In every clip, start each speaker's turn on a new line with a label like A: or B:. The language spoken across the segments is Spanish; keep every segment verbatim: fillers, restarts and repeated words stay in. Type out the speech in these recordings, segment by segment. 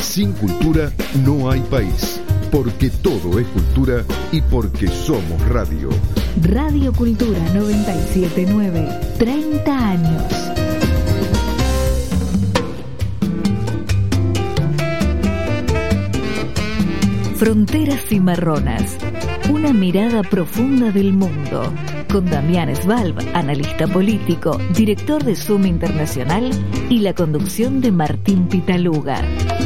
A: Sin cultura no hay país, porque todo es cultura y porque somos radio.
B: Radio Cultura noventa y siete punto nueve, treinta años. Fronteras Cimarronas, una mirada profunda del mundo, con Damián Svalb, analista político, director de Zoom Internacional, y la conducción de Martín Pitaluga.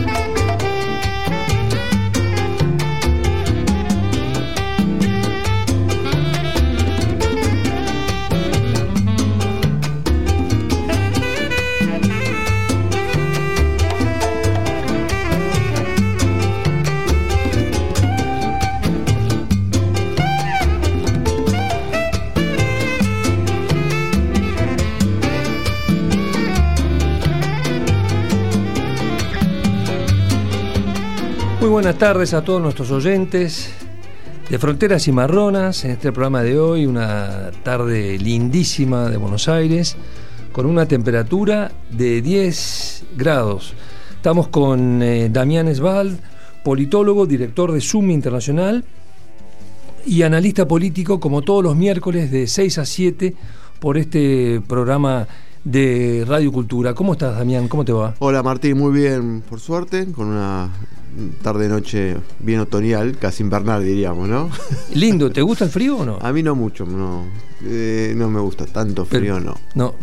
C: Muy buenas tardes a todos nuestros oyentes de Fronteras Cimarronas. En este programa de hoy, una tarde lindísima de Buenos Aires, con una temperatura de diez grados. Estamos con eh, Damián Svalb, politólogo, director de Zoom Internacional y analista político, como todos los miércoles de seis a siete por este programa de Radio Cultura. ¿Cómo estás, Damián? ¿Cómo te va?
D: Hola, Martín, muy bien, por suerte, con una tarde-noche bien otoñal, casi invernal, diríamos, ¿no?
C: Lindo. ¿Te gusta el frío o no?
D: A mí no mucho, no, eh, no me gusta tanto frío. Pero, no.
C: No.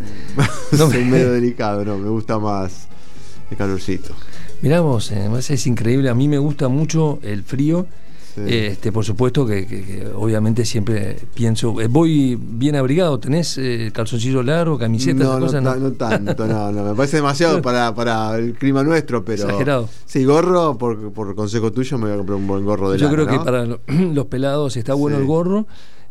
D: no Soy medio delicado, no, me gusta más el calorcito.
C: Mirá vos, además es increíble, a mí me gusta mucho el frío. Sí. Este, por supuesto que, que, que obviamente siempre pienso, eh, voy bien abrigado, ¿tenés eh, calzoncillo largo, camisetas,
D: no,
C: cosas?
D: No, no, no tanto, no, no, me parece demasiado para, para el clima nuestro, pero...
C: Exagerado.
D: Sí, gorro, por, por consejo tuyo me voy a comprar un buen gorro de
C: Yo
D: lana,
C: creo
D: ¿no?
C: que para lo, los pelados está bueno, sí, el gorro.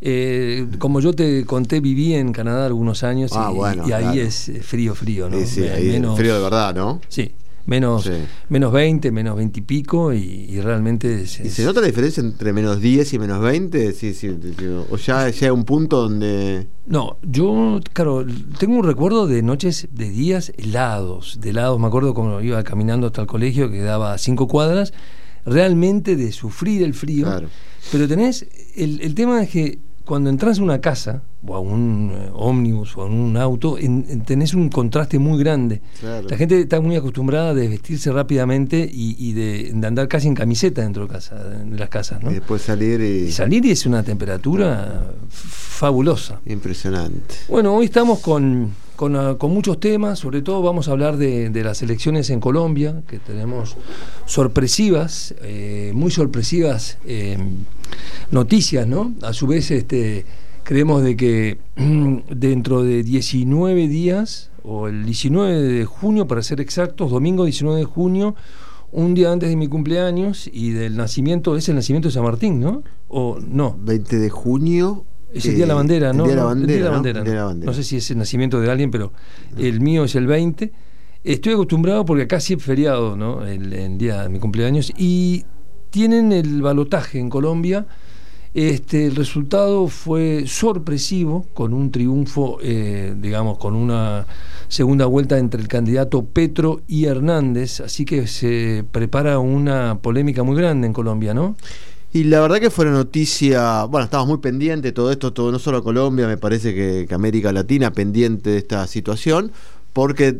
C: Eh, como yo te conté, viví en Canadá algunos años
D: ah,
C: y,
D: bueno,
C: y ahí
D: claro.
C: es frío, frío, ¿no?
D: Sí, sí, ahí menos, frío de verdad, ¿no?
C: Sí. Menos, sí. menos veinte, menos veinte y pico, y, y realmente... Es,
D: ¿Y se nota la diferencia entre menos diez y menos veinte? Sí, sí, ¿o ya llega un punto donde...?
C: No, yo, claro, tengo un recuerdo de noches, de días helados, de helados, me acuerdo cuando iba caminando hasta el colegio, que daba cinco cuadras, realmente de sufrir el frío. Claro. Pero tenés, el, el tema es que cuando entras a una casa, o a un eh, ómnibus, o a un auto, en, en, tenés un contraste muy grande. Claro. La gente está muy acostumbrada a vestirse rápidamente y, y de, de andar casi en camiseta dentro de, casa, de las casas, ¿no?
D: Y después salir y...
C: y salir y es una temperatura fabulosa.
D: Impresionante.
C: Bueno, hoy estamos con, con, uh, con muchos temas, sobre todo vamos a hablar de, de las elecciones en Colombia, que tenemos sorpresivas, eh, muy sorpresivas eh, noticias, ¿no? A su vez, este... creemos de que dentro de diecinueve días, o el diecinueve de junio para ser exactos, domingo diecinueve de junio, un día antes de mi cumpleaños y del nacimiento, es el nacimiento de San Martín, ¿no? ¿O no?
D: veinte de junio.
C: Es el Día de la Bandera, ¿no?
D: El Día de la
C: no,
D: Bandera,
C: el día de la
D: ¿no?
C: bandera,
D: El día de la bandera.
C: No sé si es el nacimiento de alguien, pero el mío es el veinte. Estoy acostumbrado porque acá sí es feriado, ¿no? El, el día de mi cumpleaños. Y tienen el balotaje en Colombia. Este, el resultado fue sorpresivo, con un triunfo, eh, digamos, con una segunda vuelta entre el candidato Petro y Hernández, así que se prepara una polémica muy grande en Colombia, ¿no?
D: Y la verdad que fue una noticia, bueno, estamos muy pendientes de todo esto, todo, no solo Colombia, me parece que, que América Latina pendiente de esta situación, porque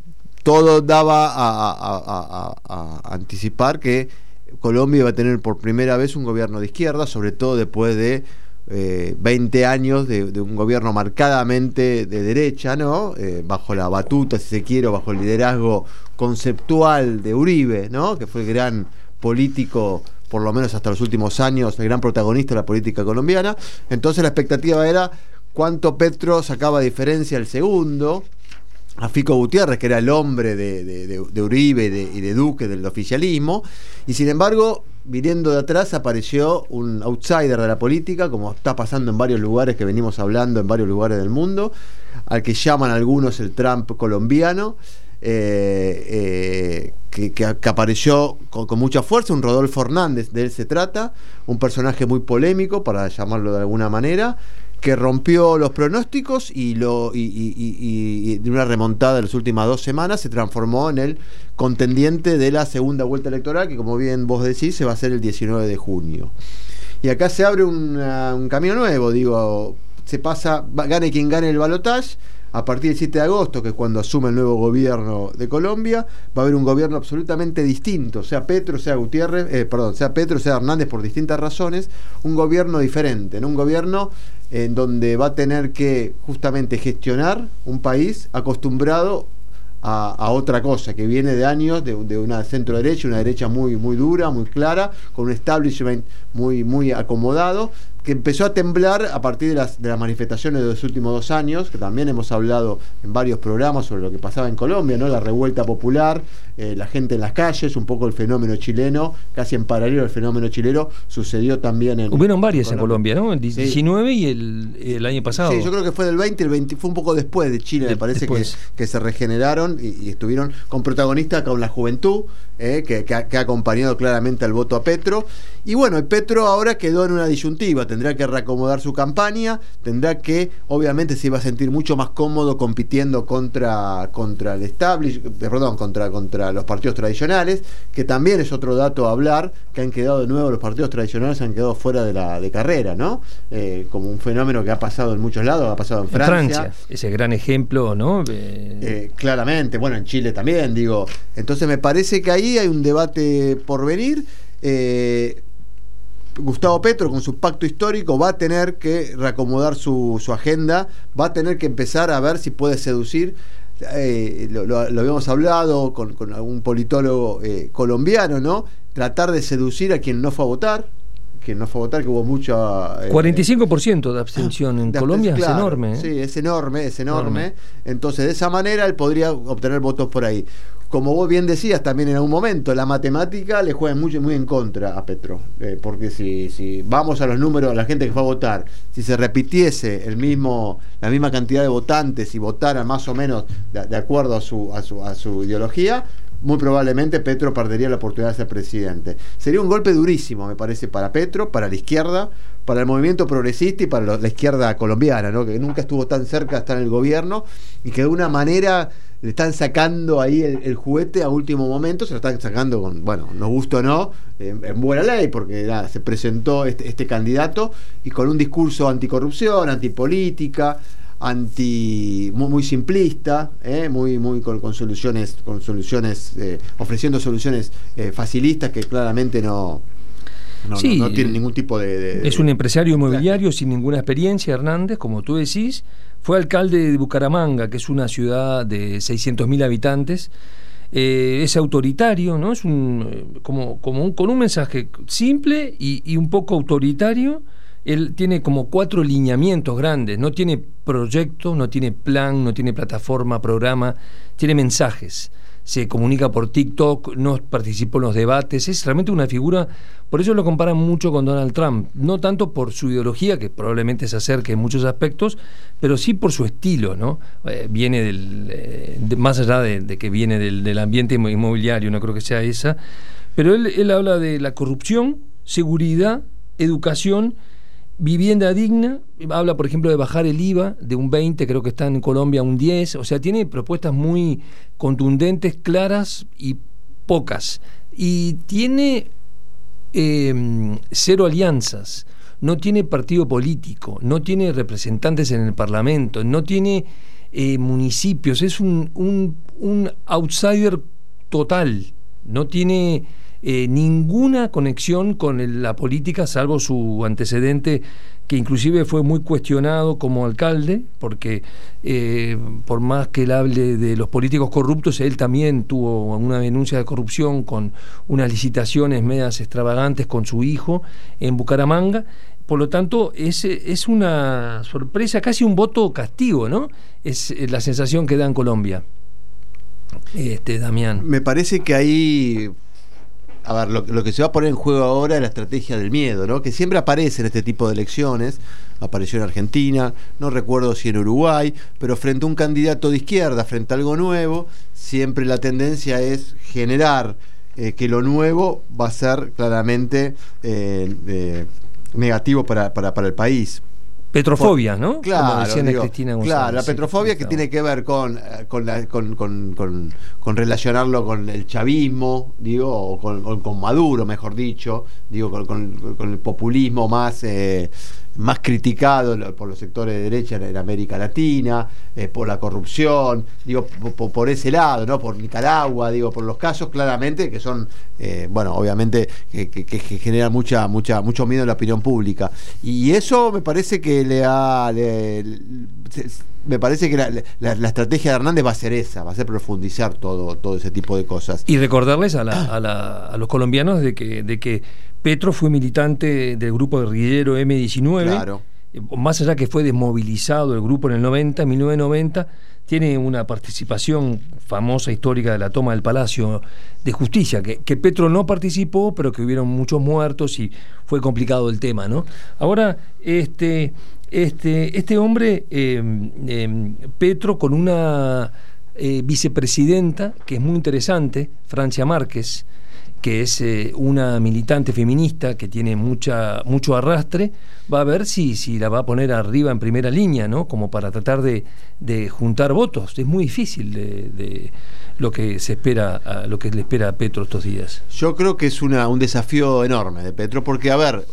D: todo daba a, a, a, a, a anticipar que Colombia va a tener por primera vez un gobierno de izquierda, sobre todo después de eh, veinte años de, de un gobierno marcadamente de derecha, ¿no? Eh, bajo la batuta, si se quiere, bajo el liderazgo conceptual de Uribe, ¿no? Que fue el gran político, por lo menos hasta los últimos años, el gran protagonista de la política colombiana. Entonces la expectativa era cuánto Petro sacaba diferencia al segundo, a Fico Gutiérrez, que era el hombre de, de, de, de Uribe y de, y de Duque, del oficialismo, y sin embargo, viniendo de atrás, apareció un outsider de la política, como está pasando en varios lugares que venimos hablando, en varios lugares del mundo, al que llaman algunos el Trump colombiano, eh, eh, que, que, que apareció con, con mucha fuerza, un Rodolfo Hernández, de él se trata, un personaje muy polémico, para llamarlo de alguna manera, que rompió los pronósticos y, lo, y, y, y, y de una remontada de las últimas dos semanas se transformó en el contendiente de la segunda vuelta electoral, que como bien vos decís, se va a hacer el diecinueve de junio. Y acá se abre una, un camino nuevo, digo, se pasa, gane quien gane el balotaje. A partir del siete de agosto, que es cuando asume el nuevo gobierno de Colombia, va a haber un gobierno absolutamente distinto, sea Petro, sea Gutiérrez, eh, perdón, sea Petro, sea Hernández, por distintas razones, un gobierno diferente, ¿no? Un gobierno en donde va a tener que justamente gestionar un país acostumbrado a, a otra cosa, que viene de años de, de una centro derecha, una derecha muy, muy dura, muy clara, con un establishment muy, muy acomodado, que empezó a temblar a partir de las, de las manifestaciones de los últimos dos años, que también hemos hablado en varios programas sobre lo que pasaba en Colombia, ¿no? La revuelta popular, eh, la gente en las calles, un poco el fenómeno chileno, casi en paralelo al fenómeno chileno, sucedió también en...
C: Hubieron varias en Colombia, ¿no? El diecinueve sí. Y el, el año pasado.
D: Sí, yo creo que fue del veinte, el veinte, fue un poco después de Chile, de, me parece que, que se regeneraron y, y estuvieron con protagonistas con la juventud, eh, que, que, ha, que ha acompañado claramente al voto a Petro. Y bueno, el Petro ahora quedó en una disyuntiva, tendrá que reacomodar su campaña, tendrá que, obviamente se iba a sentir mucho más cómodo compitiendo contra, contra el establishment, perdón, contra, contra los partidos tradicionales, que también es otro dato a hablar, que han quedado de nuevo, los partidos tradicionales han quedado fuera de la de carrera, ¿no? Eh, como un fenómeno que ha pasado en muchos lados, ha pasado en Francia. En Francia,
C: ese gran ejemplo, ¿no?
D: Eh... Eh, claramente, bueno, en Chile también, digo. Entonces me parece que ahí hay un debate por venir. Eh, Gustavo Petro, con su pacto histórico, va a tener que reacomodar su, su agenda, va a tener que empezar a ver si puede seducir. Eh, lo, lo, lo habíamos hablado con, con algún politólogo eh, colombiano, ¿no? Tratar de seducir a quien no fue a votar, quien no fue a votar, que hubo mucha... Eh,
C: cuarenta y cinco por ciento de abstención en de Colombia, absten- claro, es enorme. ¿eh?
D: Sí, es enorme, es enorme. enorme. Entonces, de esa manera, él podría obtener votos por ahí. Como vos bien decías también en algún momento, la matemática le juega mucho, muy en contra a Petro, eh, porque si, si vamos a los números de la gente que fue a votar, si se repitiese el mismo, la misma cantidad de votantes y votaran más o menos de, de acuerdo a su, a, su, a su ideología, muy probablemente Petro perdería la oportunidad de ser presidente. Sería un golpe durísimo, me parece, para Petro, para la izquierda, para el movimiento progresista y para la izquierda colombiana, ¿no? Que nunca estuvo tan cerca de estar en el gobierno y que de una manera le están sacando ahí el, el juguete a último momento, se lo están sacando con, bueno, nos gusta o no, en, en buena ley, porque nada, se presentó este, este candidato y con un discurso anticorrupción, antipolítica, anti muy, muy simplista, eh, muy muy con, con soluciones con soluciones eh, ofreciendo soluciones eh, facilistas que claramente no no,
C: sí,
D: no, no tienen ningún tipo de, de
C: es un empresario inmobiliario sin ninguna experiencia. Hernández, como tú decís, fue alcalde de Bucaramanga, que es una ciudad de seiscientos mil habitantes. Eh, es autoritario, ¿no? Es un como como un, con un mensaje simple y, y un poco autoritario. Él tiene como cuatro lineamientos grandes, no tiene proyecto, no tiene plan, no tiene plataforma, programa, tiene mensajes. Se comunica por TikTok, no participó en los debates, es realmente una figura, por eso lo comparan mucho con Donald Trump, no tanto por su ideología, que probablemente se acerque en muchos aspectos, pero sí por su estilo, ¿no? Eh, viene del, eh, de, más allá de, de que viene del, del ambiente inmobiliario, no creo que sea esa, pero él, él habla de la corrupción, seguridad, educación, vivienda digna, habla por ejemplo de bajar el I V A de un veinte, creo que está en Colombia un diez, o sea, tiene propuestas muy contundentes, claras y pocas, y tiene eh, cero alianzas, no tiene partido político, no tiene representantes en el Parlamento, no tiene eh, municipios, es un, un, un outsider total, no tiene Eh, ninguna conexión con el, la política, salvo su antecedente, que inclusive fue muy cuestionado como alcalde, porque eh, por más que él hable de los políticos corruptos, él también tuvo una denuncia de corrupción con unas licitaciones medias extravagantes con su hijo en Bucaramanga. Por lo tanto, es, es una sorpresa, casi un voto castigo, ¿no? Es la sensación que da en Colombia. Este, Damián.
D: Me parece que ahí... A ver, lo, lo que se va a poner en juego ahora es la estrategia del miedo, ¿no? Que siempre aparece en este tipo de elecciones. Apareció en Argentina, no recuerdo si en Uruguay, pero frente a un candidato de izquierda, frente a algo nuevo, siempre la tendencia es generar eh, que lo nuevo va a ser claramente eh, eh, negativo para, para, para el país.
C: Petrofobia, ¿no?
D: Claro,
C: como decía
D: digo,
C: Cristina González.
D: Claro, la
C: sí,
D: petrofobia que tiene que ver con con, la, con, con, con con relacionarlo con el chavismo, digo, o con, con, con Maduro, mejor dicho, digo, con, con, con el populismo más eh, más criticado por los sectores de derecha en América Latina, eh, por la corrupción, digo, por, por ese lado, ¿no? Por Nicaragua, digo, por los casos claramente que son, eh, bueno, obviamente que, que, que generan mucha, mucha, mucho miedo en la opinión pública. Y eso me parece que le ha... Le, le, me parece que la, la, la estrategia de Hernández va a ser esa, va a ser profundizar todo, todo ese tipo de cosas.
C: Y recordarles a, la, a, la, a los colombianos de que, de que Petro fue militante del grupo guerrillero eme diecinueve,
D: claro.
C: Más allá que fue desmovilizado el grupo en el noventa, en mil novecientos noventa, tiene una participación famosa, histórica, de la toma del Palacio de Justicia, que, que Petro no participó, pero que hubieron muchos muertos y fue complicado el tema, ¿no? Ahora, este, este, este hombre, eh, eh, Petro, con una eh, vicepresidenta que es muy interesante, Francia Márquez, que es eh, una militante feminista que tiene mucha mucho arrastre, va a ver si, si la va a poner arriba en primera línea, ¿no? Como para tratar de, de juntar votos. Es muy difícil de, de lo que se espera, a, lo que le espera a Petro estos días.
D: Yo creo que es una, un desafío enorme de Petro, porque, a ver,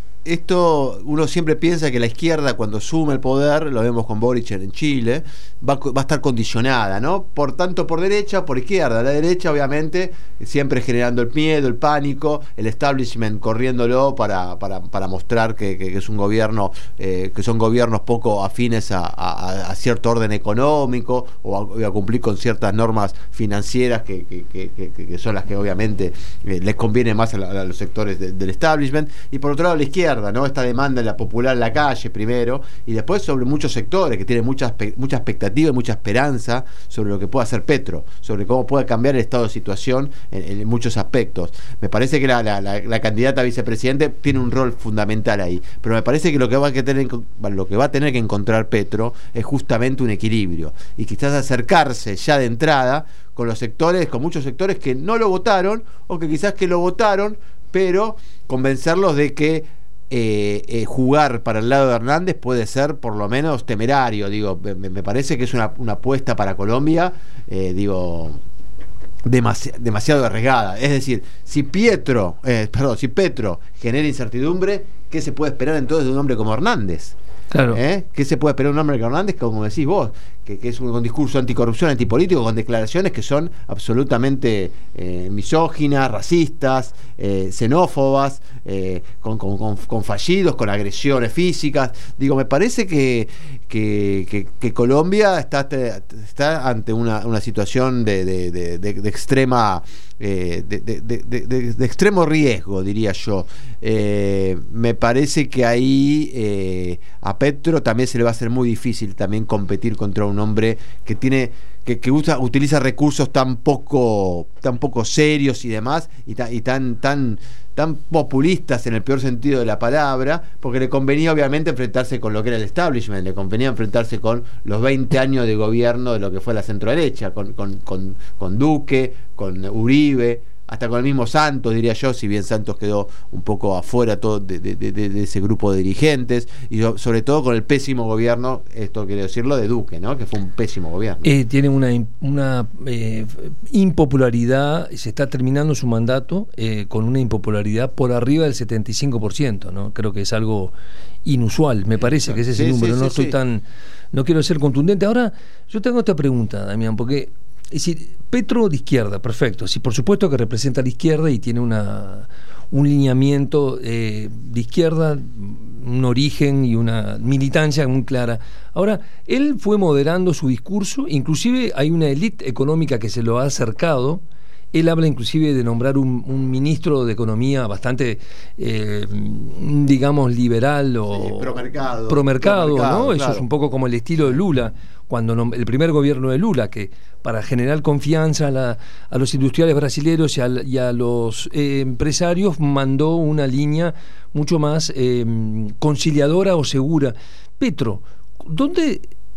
D: esto uno siempre piensa que la izquierda, cuando suma el poder, lo vemos con Boric en Chile, va, va a estar condicionada, ¿no? Por tanto por derecha, por izquierda. La derecha, obviamente, siempre generando el miedo, el pánico, el establishment corriéndolo para, para, para mostrar que, que, que es un gobierno, eh, que son gobiernos poco afines a, a, a cierto orden económico o a, a cumplir con ciertas normas financieras que, que, que, que, que son las que obviamente eh, les conviene más a, la, a los sectores de, del establishment. Y por otro lado, la izquierda, ¿no? Esta demanda en la popular en la calle primero, y después sobre muchos sectores que tienen mucha, mucha expectativa y mucha esperanza sobre lo que pueda hacer Petro, sobre cómo puede cambiar el estado de situación en, en muchos aspectos. Me parece que la, la, la, la candidata a vicepresidente tiene un rol fundamental ahí, pero me parece que lo que va a tener, lo que va a tener que encontrar Petro es justamente un equilibrio, y quizás acercarse ya de entrada con los sectores, con muchos sectores que no lo votaron, o que quizás que lo votaron, pero convencerlos de que Eh, eh, jugar para el lado de Hernández puede ser por lo menos temerario. Digo, me, me parece que es una, una apuesta para Colombia, eh, digo, demasi demasiado arriesgada. Es decir, si Pietro, eh, perdón, si Petro genera incertidumbre, ¿qué se puede esperar entonces de un hombre como Hernández?
C: Claro.
D: ¿Eh? ¿Qué se puede esperar de un hombre como Hernández, como decís vos, que, que es un, un discurso anticorrupción, antipolítico, con declaraciones que son absolutamente eh, misóginas, racistas, eh, xenófobas, eh, con, con, con, con fallidos, con agresiones físicas? Digo, me parece que, que, que, que Colombia está, está ante una, una situación de, de, de, de, de extrema eh, de, de, de, de, de extremo riesgo, diría yo. Eh, me parece que ahí eh, a Petro también se le va a hacer muy difícil también competir contra un hombre que tiene que, que usa, utiliza recursos tan poco tan poco serios y demás, y, ta, y tan tan tan populistas en el peor sentido de la palabra, porque le convenía obviamente enfrentarse con lo que era el establishment, le convenía enfrentarse con los veinte años de gobierno de lo que fue la centroderecha, con, con, con, con Duque, con Uribe, hasta con el mismo Santos, diría yo, si bien Santos quedó un poco afuera todo de, de, de, de ese grupo de dirigentes, y sobre todo con el pésimo gobierno, esto quiero decirlo, de Duque, ¿no? Que fue un pésimo gobierno.
C: Eh, tiene una, una eh, impopularidad, se está terminando su mandato eh, con una impopularidad por arriba del setenta y cinco por ciento, ¿no? Creo que es algo inusual, me parece que es ese
D: sí,
C: número,
D: sí,
C: no
D: sí,
C: estoy
D: sí.
C: tan, no quiero ser contundente. Ahora, yo tengo esta pregunta, Damián, porque es decir, Petro de izquierda, perfecto, sí, por supuesto que representa a la izquierda y tiene una, un lineamiento eh, de izquierda, un origen y una militancia muy clara. Ahora, él fue moderando su discurso, inclusive hay una élite económica que se lo ha acercado. Él habla inclusive de nombrar un, un ministro de Economía bastante, eh, digamos, liberal o
D: sí, promercado,
C: promercado,
D: promercado,
C: ¿no?
D: claro.
C: Eso es un poco como el estilo de Lula, cuando el primer gobierno de Lula, que para generar confianza a, la, a los industriales brasileños y a, y a los eh, empresarios mandó una línea mucho más eh, conciliadora o segura. Petro, ¿dónde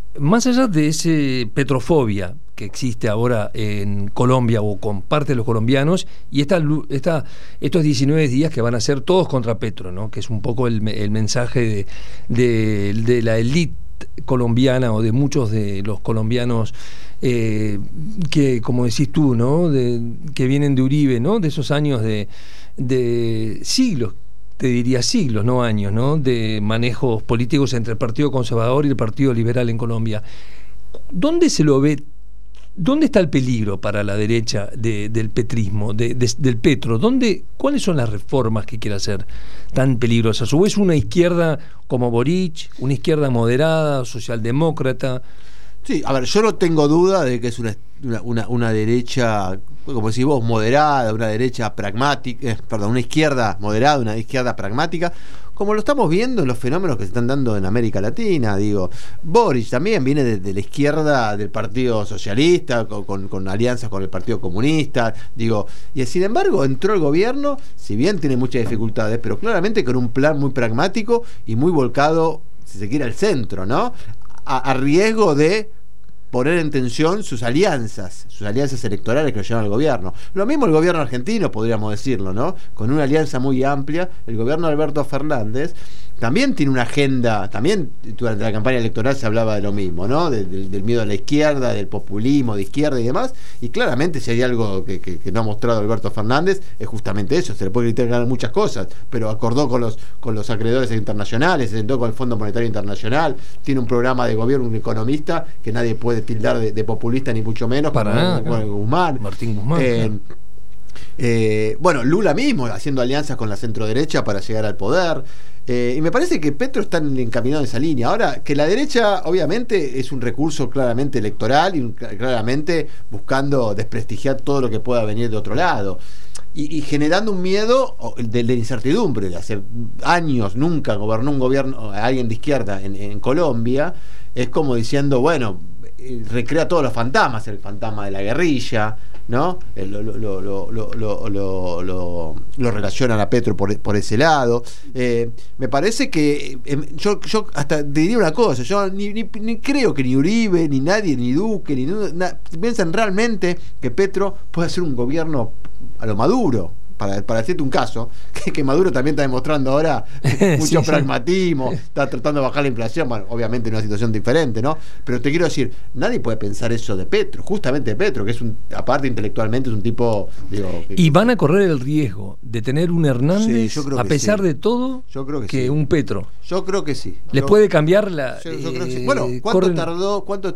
C: más allá de ese petrofobia que existe ahora en Colombia o con parte de los colombianos, y esta, esta, estos diecinueve días que van a ser todos contra Petro, ¿no? Que es un poco el, el mensaje de, de, de la élite colombiana o de muchos de los colombianos eh, que, como decís tú, ¿no? De, que vienen de Uribe, ¿no? De esos años de, de siglos, te diría siglos, no años, ¿no? De manejos políticos entre el Partido Conservador y el Partido Liberal en Colombia. ¿Dónde se lo ve? ¿Dónde está el peligro para la derecha de, del petrismo, de, de, del Petro? ¿Dónde, ¿Cuáles son las reformas que quiere hacer tan peligrosas? ¿O es una izquierda como Boric, una izquierda moderada, socialdemócrata?
D: Sí, a ver, yo no tengo duda de que es una, una, una derecha, como decís vos, moderada, una derecha pragmática, eh, perdón, una izquierda moderada, una izquierda pragmática, como lo estamos viendo en los fenómenos que se están dando en América Latina. Digo, Boric también viene de, de la izquierda del Partido Socialista, con, con, con alianzas con el Partido Comunista, digo, y sin embargo entró el gobierno, si bien tiene muchas dificultades, pero claramente con un plan muy pragmático y muy volcado, si se quiere, al centro, ¿no? A, a riesgo de poner en tensión sus alianzas, sus alianzas electorales que lo llevan al gobierno. Lo mismo el gobierno argentino, podríamos decirlo, ¿no? Con una alianza muy amplia, el gobierno de Alberto Fernández también tiene una agenda, también durante la campaña electoral se hablaba de lo mismo, ¿no? De, de, del miedo a la izquierda, del populismo de izquierda y demás, y claramente si hay algo que, que, que no ha mostrado Alberto Fernández es justamente eso. Se le puede criticar muchas cosas, pero acordó con los, con los acreedores internacionales, se sentó con el Fondo Monetario Internacional, tiene un programa de gobierno, un economista que nadie puede tildar de, de populista ni mucho menos,
C: para nada,
D: como, como Guzmán,
C: Martín Guzmán.
D: Eh, eh, bueno, Lula mismo haciendo alianzas con la centroderecha para llegar al poder. Eh, y me parece que Petro está encaminado en esa línea. Ahora, que la derecha obviamente es un recurso claramente electoral y un, claramente buscando desprestigiar todo lo que pueda venir de otro lado. Y, y generando un miedo de, de incertidumbre. De hace años nunca gobernó un gobierno, alguien de izquierda en, en Colombia. Es como diciendo, bueno, recrea todos los fantasmas, el fantasma de la guerrilla, ¿no? Lo, lo, lo, lo, lo, lo, lo, lo relacionan a Petro por, por ese lado. Eh, me parece que eh, yo, yo hasta te diría una cosa, yo ni, ni, ni creo que ni Uribe, ni nadie, ni Duque, ni na, piensan realmente que Petro puede hacer un gobierno a lo Maduro. Para, para decirte un caso, que, que Maduro también está demostrando ahora mucho sí, pragmatismo, sí. Está tratando de bajar la inflación, bueno, obviamente en una situación diferente, ¿no? Pero te quiero decir, nadie puede pensar eso de Petro, justamente de Petro, que es un, aparte intelectualmente es un tipo, digo... Que,
C: y van a correr el riesgo de tener un Hernández, sí, a pesar
D: sí.
C: de todo,
D: yo creo que,
C: que
D: sí.
C: un Petro.
D: Yo creo que sí.
C: ¿Les
D: yo,
C: puede cambiar la...?
D: Yo, yo
C: eh,
D: creo que sí. Bueno, ¿cuánto corren... tardó, ¿cuánto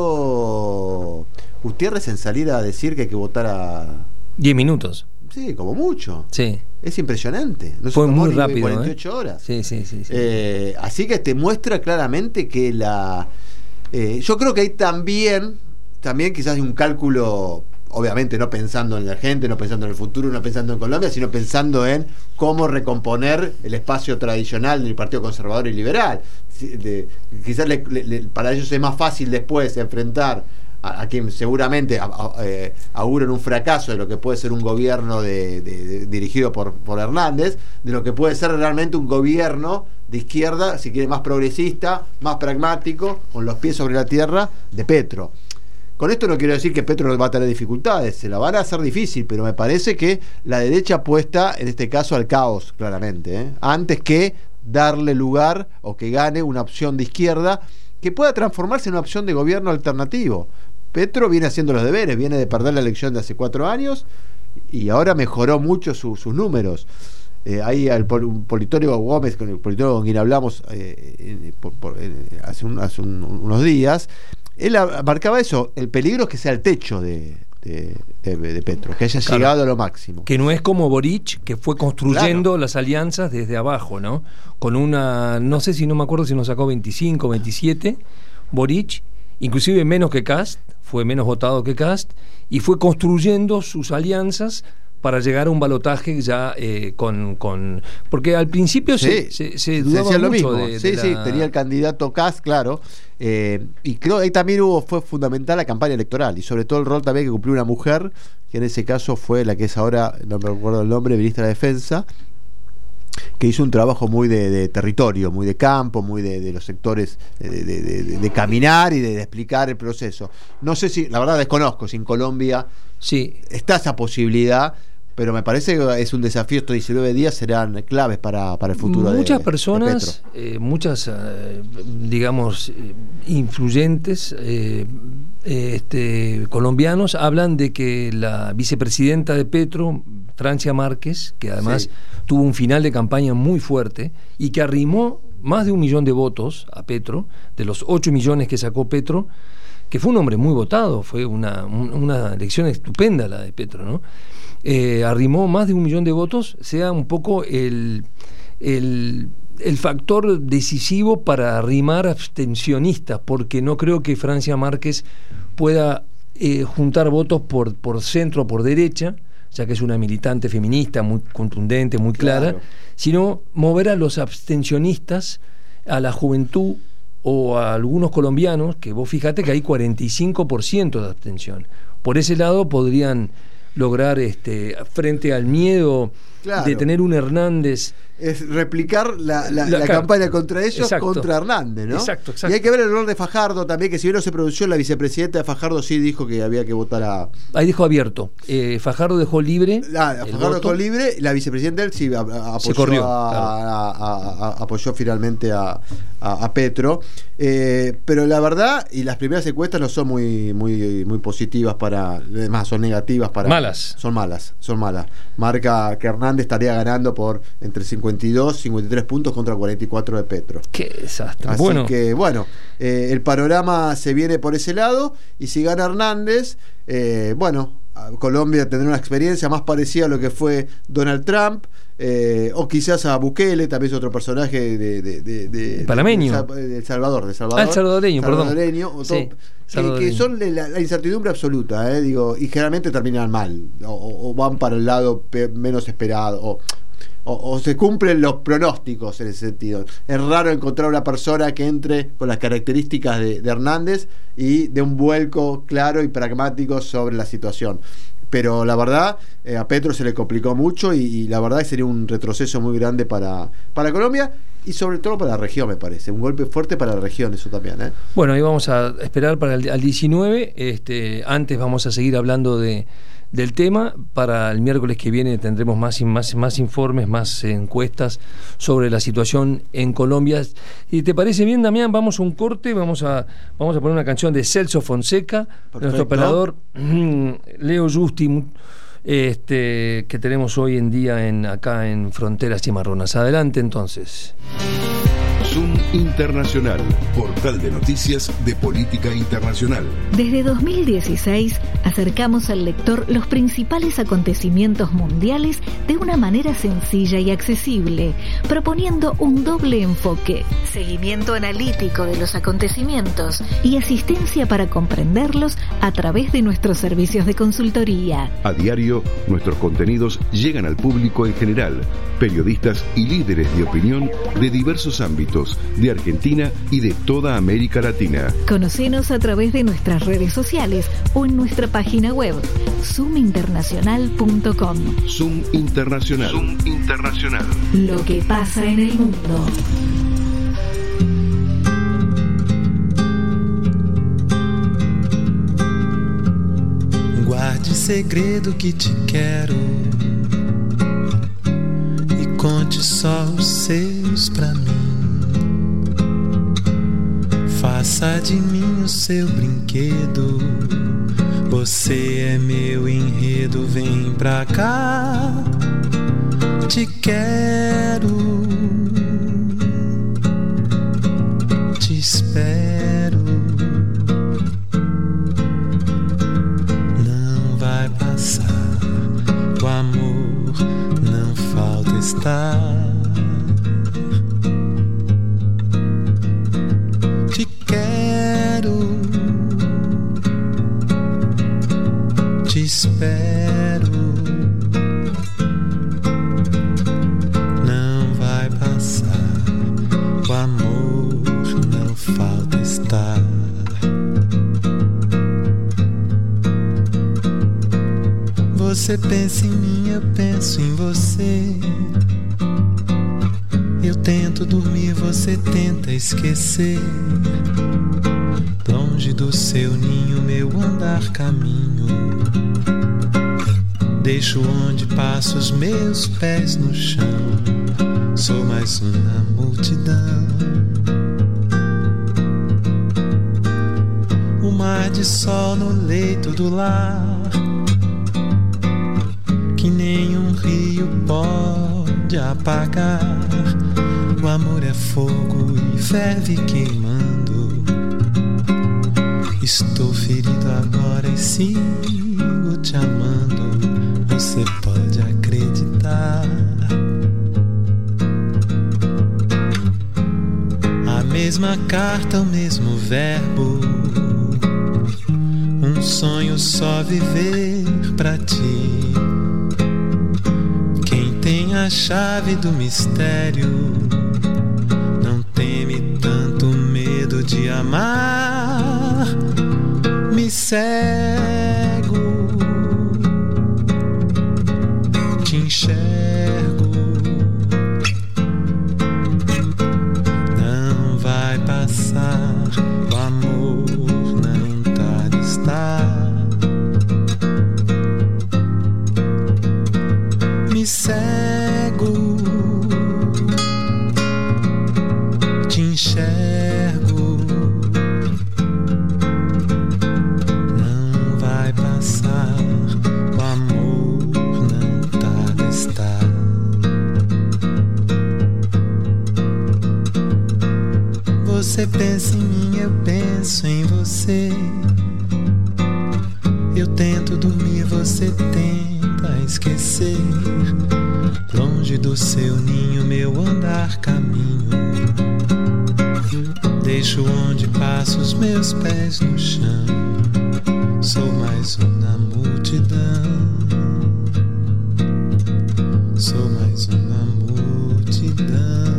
D: tardó Gutiérrez en salir a decir que hay que votar a...?
C: Diez minutos.
D: Sí, como mucho.
C: Sí.
D: Es impresionante. No
C: fue muy rápido.
D: cuarenta y ocho
C: ¿eh?
D: horas.
C: Sí, sí, sí. sí.
D: Eh, así que te muestra claramente que la. Eh, yo creo que hay también, también quizás hay un cálculo, obviamente no pensando en la gente, no pensando en el futuro, no pensando en Colombia, sino pensando en cómo recomponer el espacio tradicional del Partido Conservador y Liberal. De, quizás le, le, para ellos es más fácil después enfrentar a, a quien seguramente a, a, eh, auguran un fracaso de lo que puede ser un gobierno de, de, de, dirigido por, por Hernández, de lo que puede ser realmente un gobierno de izquierda, si quiere más progresista, más pragmático, con los pies sobre la tierra, de Petro. Con esto no quiero decir que Petro va a tener dificultades, se la van a hacer difícil, pero me parece que la derecha apuesta en este caso al caos, claramente, ¿eh? Antes que darle lugar o que gane una opción de izquierda que pueda transformarse en una opción de gobierno alternativo. Petro viene haciendo los deberes, viene de perder la elección de hace cuatro años y ahora mejoró mucho su, sus números. Eh, ahí el pol, politólogo Gómez, con el politólogo con quien hablamos eh, eh, por, por, eh, hace, un, hace un, unos días, él marcaba eso, el peligro es que sea el techo de, de, de, de Petro, que haya claro, llegado a lo máximo.
C: Que no es como Boric, que fue construyendo
D: claro.
C: las alianzas desde abajo, ¿no? Con una, no sé si no me acuerdo si nos sacó veinticinco, veintisiete, Boric, inclusive menos que Kast, fue menos votado que Kast, y fue construyendo sus alianzas para llegar a un balotaje ya eh, con, con... Porque al principio sí, se, se, se dudaba
D: se
C: mucho
D: lo mismo.
C: de,
D: sí,
C: de
D: sí,
C: la...
D: tenía el candidato Kast, claro, eh, y creo que ahí también hubo, fue fundamental la campaña electoral, y sobre todo el rol también que cumplió una mujer, que en ese caso fue la que es ahora, no me recuerdo el nombre, ministra de Defensa, que hizo un trabajo muy de, de territorio, muy de campo, muy de, de los sectores de, de, de, de, de caminar y de, de explicar el proceso. No sé si, la verdad desconozco, si en Colombia
C: sí
D: está esa posibilidad, pero me parece que es un desafío. Estos diecinueve días serán claves para, para el futuro de
C: muchas
D: de
C: personas, eh, muchas, eh, digamos, eh, influyentes eh, este, colombianos hablan de que la vicepresidenta de Petro, Francia Márquez, que además sí. tuvo un final de campaña muy fuerte y que arrimó más de un millón de votos a Petro, de los ocho millones que sacó Petro, que fue un hombre muy votado, fue una, una elección estupenda la de Petro, ¿no? Eh, arrimó más de un millón de votos, sea un poco el, el, el factor decisivo para arrimar abstencionistas, porque no creo que Francia Márquez pueda eh, juntar votos por, por centro o por derecha, ya que es una militante feminista muy contundente, muy clara, claro. sino mover a los abstencionistas, a la juventud o a algunos colombianos, que vos fíjate que hay cuarenta y cinco por ciento de abstención. Por ese lado podrían lograr, este, frente al miedo claro. de tener un Hernández,
D: es replicar la, la, la, la campaña contra ellos, exacto. contra Hernández, ¿no? Exacto, exacto. Y hay que ver el rol de Fajardo también, que si bien no se pronunció, la vicepresidenta de Fajardo sí dijo que había que votar a...
C: Ahí dijo abierto. Eh, Fajardo dejó libre.
D: Ah, Fajardo dejó libre, la vicepresidenta él sí a, a, apoyó,
C: corrió,
D: a,
C: claro.
D: a, a, a, apoyó finalmente a, a, a Petro. Eh, pero la verdad, y las primeras encuestas no son muy, muy, muy positivas para... Además, son negativas para...
C: Malas.
D: Son malas, son malas. Marca que Hernández estaría ganando por entre cincuenta y dos, cincuenta y tres puntos contra cuarenta y cuatro de Petro.
C: Qué desastre.
D: Así
C: bueno.
D: que, bueno, eh, el panorama se viene por ese lado, y si gana Hernández, eh, bueno, Colombia tendrá una experiencia más parecida a lo que fue Donald Trump, eh, o quizás a Bukele, también es otro personaje de, de, de, de
C: panameño,
D: de, de El Salvador, de Salvador,
C: ah, el salvadoreño,
D: salvadoreño
C: perdón.
D: O todo,
C: sí,
D: que, que son de la, la incertidumbre absoluta, eh, digo, y generalmente terminan mal, o, o van para el lado pe- menos esperado, o O, o se cumplen los pronósticos en ese sentido. Es raro encontrar una persona que entre con las características de, de Hernández y de un vuelco claro y pragmático sobre la situación. Pero la verdad, eh, a Petro se le complicó mucho, y, y la verdad sería un retroceso muy grande para, para Colombia, y sobre todo para la región, me parece. Un golpe fuerte para la región, eso también, ¿eh?
C: Bueno, ahí vamos a esperar para el al diecinueve. Este, antes vamos a seguir hablando de del tema. Para el miércoles que viene tendremos más, más, más informes, más encuestas sobre la situación en Colombia. ¿Y te parece bien, Damián? Vamos a un corte, vamos a, vamos a poner una canción de Celso Fonseca, perfecto. Nuestro operador Leo Justi, este, que tenemos hoy en día en, acá en Fronteras Cimarronas. Adelante entonces.
A: Zoom Internacional, portal de noticias de política internacional.
B: Desde dos mil dieciséis acercamos al lector los principales acontecimientos mundiales de una manera sencilla y accesible, proponiendo un doble enfoque: seguimiento analítico de los acontecimientos y asistencia para comprenderlos a través de nuestros servicios de consultoría.
A: A diario, nuestros contenidos llegan al público en general, periodistas y líderes de opinión de diversos ámbitos de Argentina y de toda América Latina.
B: Conocenos a través de nuestras redes sociales o en nuestra página web zoom internacional punto com.
A: Zoom Internacional. Zoom Internacional.
B: Lo que pasa en el mundo.
E: Guarde segredo que te quero e conte só os seus pra mim. Faça de mim o seu brinquedo. Você é meu enredo, vem pra cá. Te quero, te espero. Não vai passar, o amor não falta estar. Espero, não vai passar, o amor não falta estar. Você pensa em mim, eu penso em você. Eu tento dormir, você tenta esquecer. Longe do seu ninho, meu andar caminho. Deixo onde passo os meus pés no chão. Sou mais um na multidão. O mar de sol no leito do lar, que nenhum rio pode apagar. O amor é fogo e ferve queimando. Estou ferido agora e sigo te amando. Você pode acreditar. A mesma carta, o mesmo verbo. Um sonho só viver pra ti. Quem tem a chave do mistério não teme tanto medo de amar. Me cego, te enxergo. Não vai passar, o amor não tarde está. Me cego, te enxergo. Você pensa em mim, eu penso em você. Eu tento dormir, você tenta esquecer. Longe do seu ninho, meu andar caminho. Deixo onde passo os meus pés no chão. Sou mais um na multidão. Sou mais um na multidão.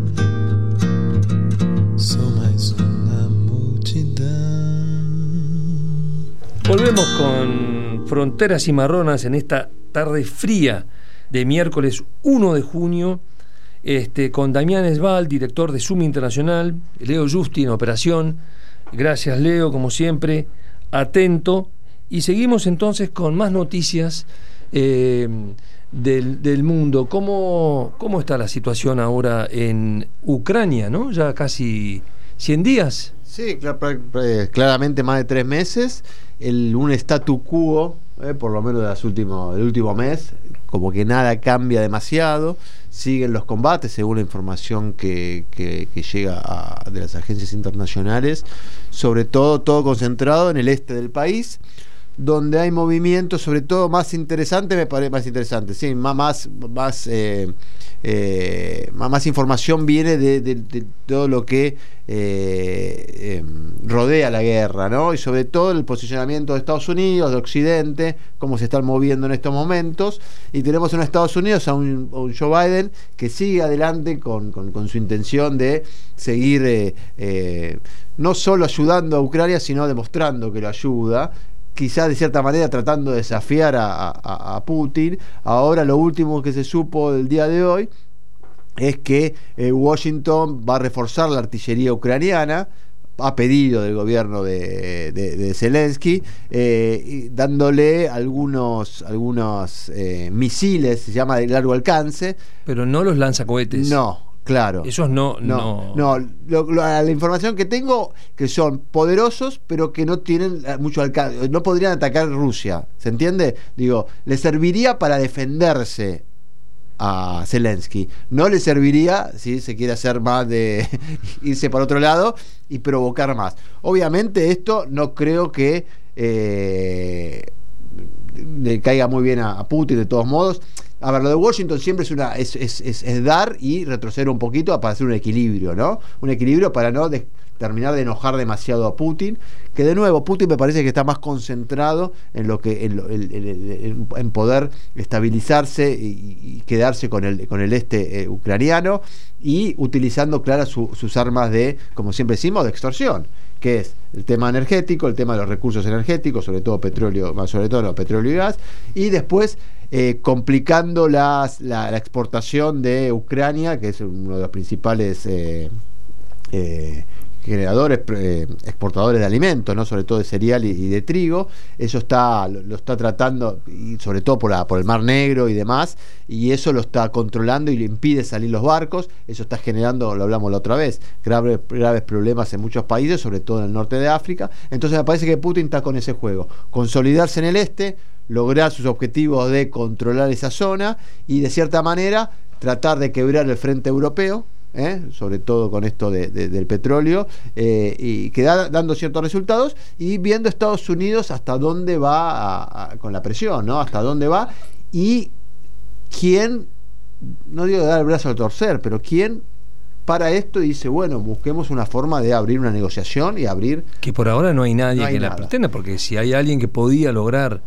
C: Volvemos con Fronteras Cimarronas en esta tarde fría de miércoles uno de junio, este, con Damián Esbal, director de Zoom Internacional, Leo Justi en operación. Gracias, Leo, como siempre, atento. Y seguimos entonces con más noticias eh, del, del mundo. ¿Cómo, ¿Cómo está la situación ahora en Ucrania, ¿no? Ya casi cien días.
D: Sí, clar, claramente más de tres meses. El, un statu quo, eh, por lo menos de las últimos, del último mes, como que nada cambia demasiado. Siguen los combates, según la información que, que, que llega a, de las agencias internacionales, sobre todo todo concentrado en el este del país, donde hay movimientos, sobre todo más interesante, me parece más interesante, sí, más más más, eh, eh, más, más información viene de, de, de todo lo que eh, eh, rodea la guerra, ¿no? Y sobre todo el posicionamiento de Estados Unidos, de Occidente, cómo se están moviendo en estos momentos. Y tenemos en Estados Unidos a un, a un Joe Biden que sigue adelante con, con, con su intención de seguir eh, eh, no solo ayudando a Ucrania, sino demostrando que lo ayuda, quizás de cierta manera tratando de desafiar a, a, a Putin. Ahora lo último que se supo del día de hoy es que eh, Washington va a reforzar la artillería ucraniana a pedido del gobierno de, de, de Zelensky, eh, dándole algunos algunos eh, misiles, se llama de largo alcance.
C: Pero no los lanzacohetes.
D: No, claro.
C: Esos no.
D: No,
C: no.
D: no lo, lo, la información que tengo, que son poderosos, pero que no tienen mucho alcance, no podrían atacar Rusia, ¿se entiende? Digo, le serviría para defenderse a Zelensky, no le serviría si se quiere hacer más de irse para otro lado y provocar más. Obviamente esto no creo que eh, le caiga muy bien a, a Putin, de todos modos. A ver, lo de Washington siempre es una es, es, es, es dar y retroceder un poquito para hacer un equilibrio, ¿no? Un equilibrio para no de, terminar de enojar demasiado a Putin, que de nuevo Putin me parece que está más concentrado en lo que en, lo, en, en, en poder estabilizarse y, y quedarse con el con el este eh, ucraniano, y utilizando claras su, sus armas de, como siempre decimos, de extorsión, que es el tema energético, el tema de los recursos energéticos, sobre todo petróleo, más sobre todo no, petróleo y gas, y después eh, complicando las, la, la exportación de Ucrania, que es uno de los principales eh, eh, generadores, eh, exportadores de alimentos, ¿no? Sobre todo de cereal y, y de trigo. Eso está lo, lo está tratando, y sobre todo por, la, por el Mar Negro y demás, y eso lo está controlando y le impide salir los barcos. Eso está generando, lo hablamos la otra vez, graves, graves problemas en muchos países, sobre todo en el norte de África. Entonces me parece que Putin está con ese juego, consolidarse en el este, lograr sus objetivos de controlar esa zona y de cierta manera tratar de quebrar el frente europeo, ¿eh? Sobre todo con esto de, de, del petróleo, eh, y que da, dando ciertos resultados, y viendo Estados Unidos hasta dónde va a, a, con la presión, ¿no? Hasta dónde va y quién, no digo de dar el brazo a torcer, pero quién para esto y dice, bueno, busquemos una forma de abrir una negociación y abrir...
C: Que por ahora no hay nadie
D: no hay
C: que
D: nada.
C: la pretenda, porque si hay alguien que podía lograr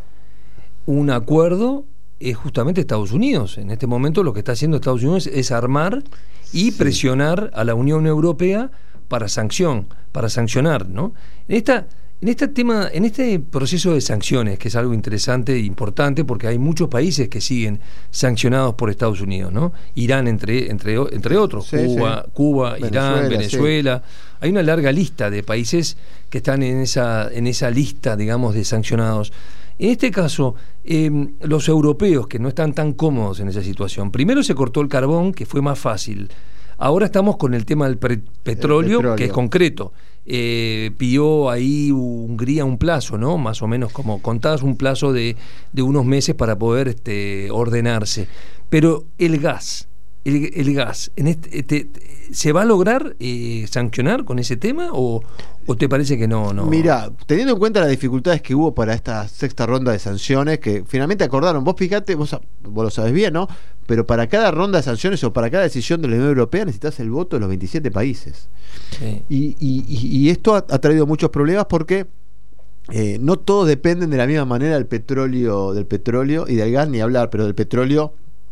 C: un acuerdo es justamente Estados Unidos. En este momento lo que está haciendo Estados Unidos es armar y sí. presionar a la Unión Europea para sanción, para sancionar, ¿no? En esta, en este tema, en este proceso de sanciones, que es algo interesante e importante, porque hay muchos países que siguen sancionados por Estados Unidos, ¿no? Irán entre entre entre otros, sí, Cuba, sí. Cuba, Venezuela, Irán, Venezuela. Sí. Hay una larga lista de países que están en esa en esa lista, digamos, de sancionados. En este caso, eh, los europeos que no están tan cómodos en esa situación, primero se cortó el carbón, que fue más fácil. Ahora estamos con el tema del pre- petróleo, petróleo, que es concreto. Eh, pidió ahí Hungría un plazo, ¿no? Más o menos, como contabas, un plazo de, de unos meses para poder este, ordenarse. Pero el gas, el, el gas, en este, este, ¿se va a lograr eh, sancionar con ese tema o, o te parece que no, no?
D: Mira, teniendo en cuenta las dificultades que hubo para esta sexta ronda de sanciones, que finalmente acordaron, vos fíjate, vos, vos lo sabés bien, ¿no? Pero para cada ronda de sanciones o para cada decisión de la Unión Europea necesitas el voto de los veintisiete países. Sí. Y, y, y esto ha, ha traído muchos problemas porque eh, no todos dependen de la misma manera del petróleo, del petróleo y del gas, ni hablar, pero del petróleo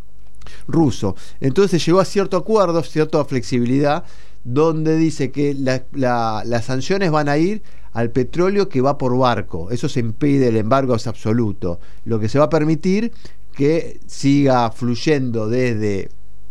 D: ruso. Entonces se llegó a cierto acuerdo, cierta flexibilidad, donde dice que la, la, las sanciones van a ir al petróleo que va por barco. Eso se impide, el embargo es absoluto. Lo que se va a permitir que siga fluyendo desde,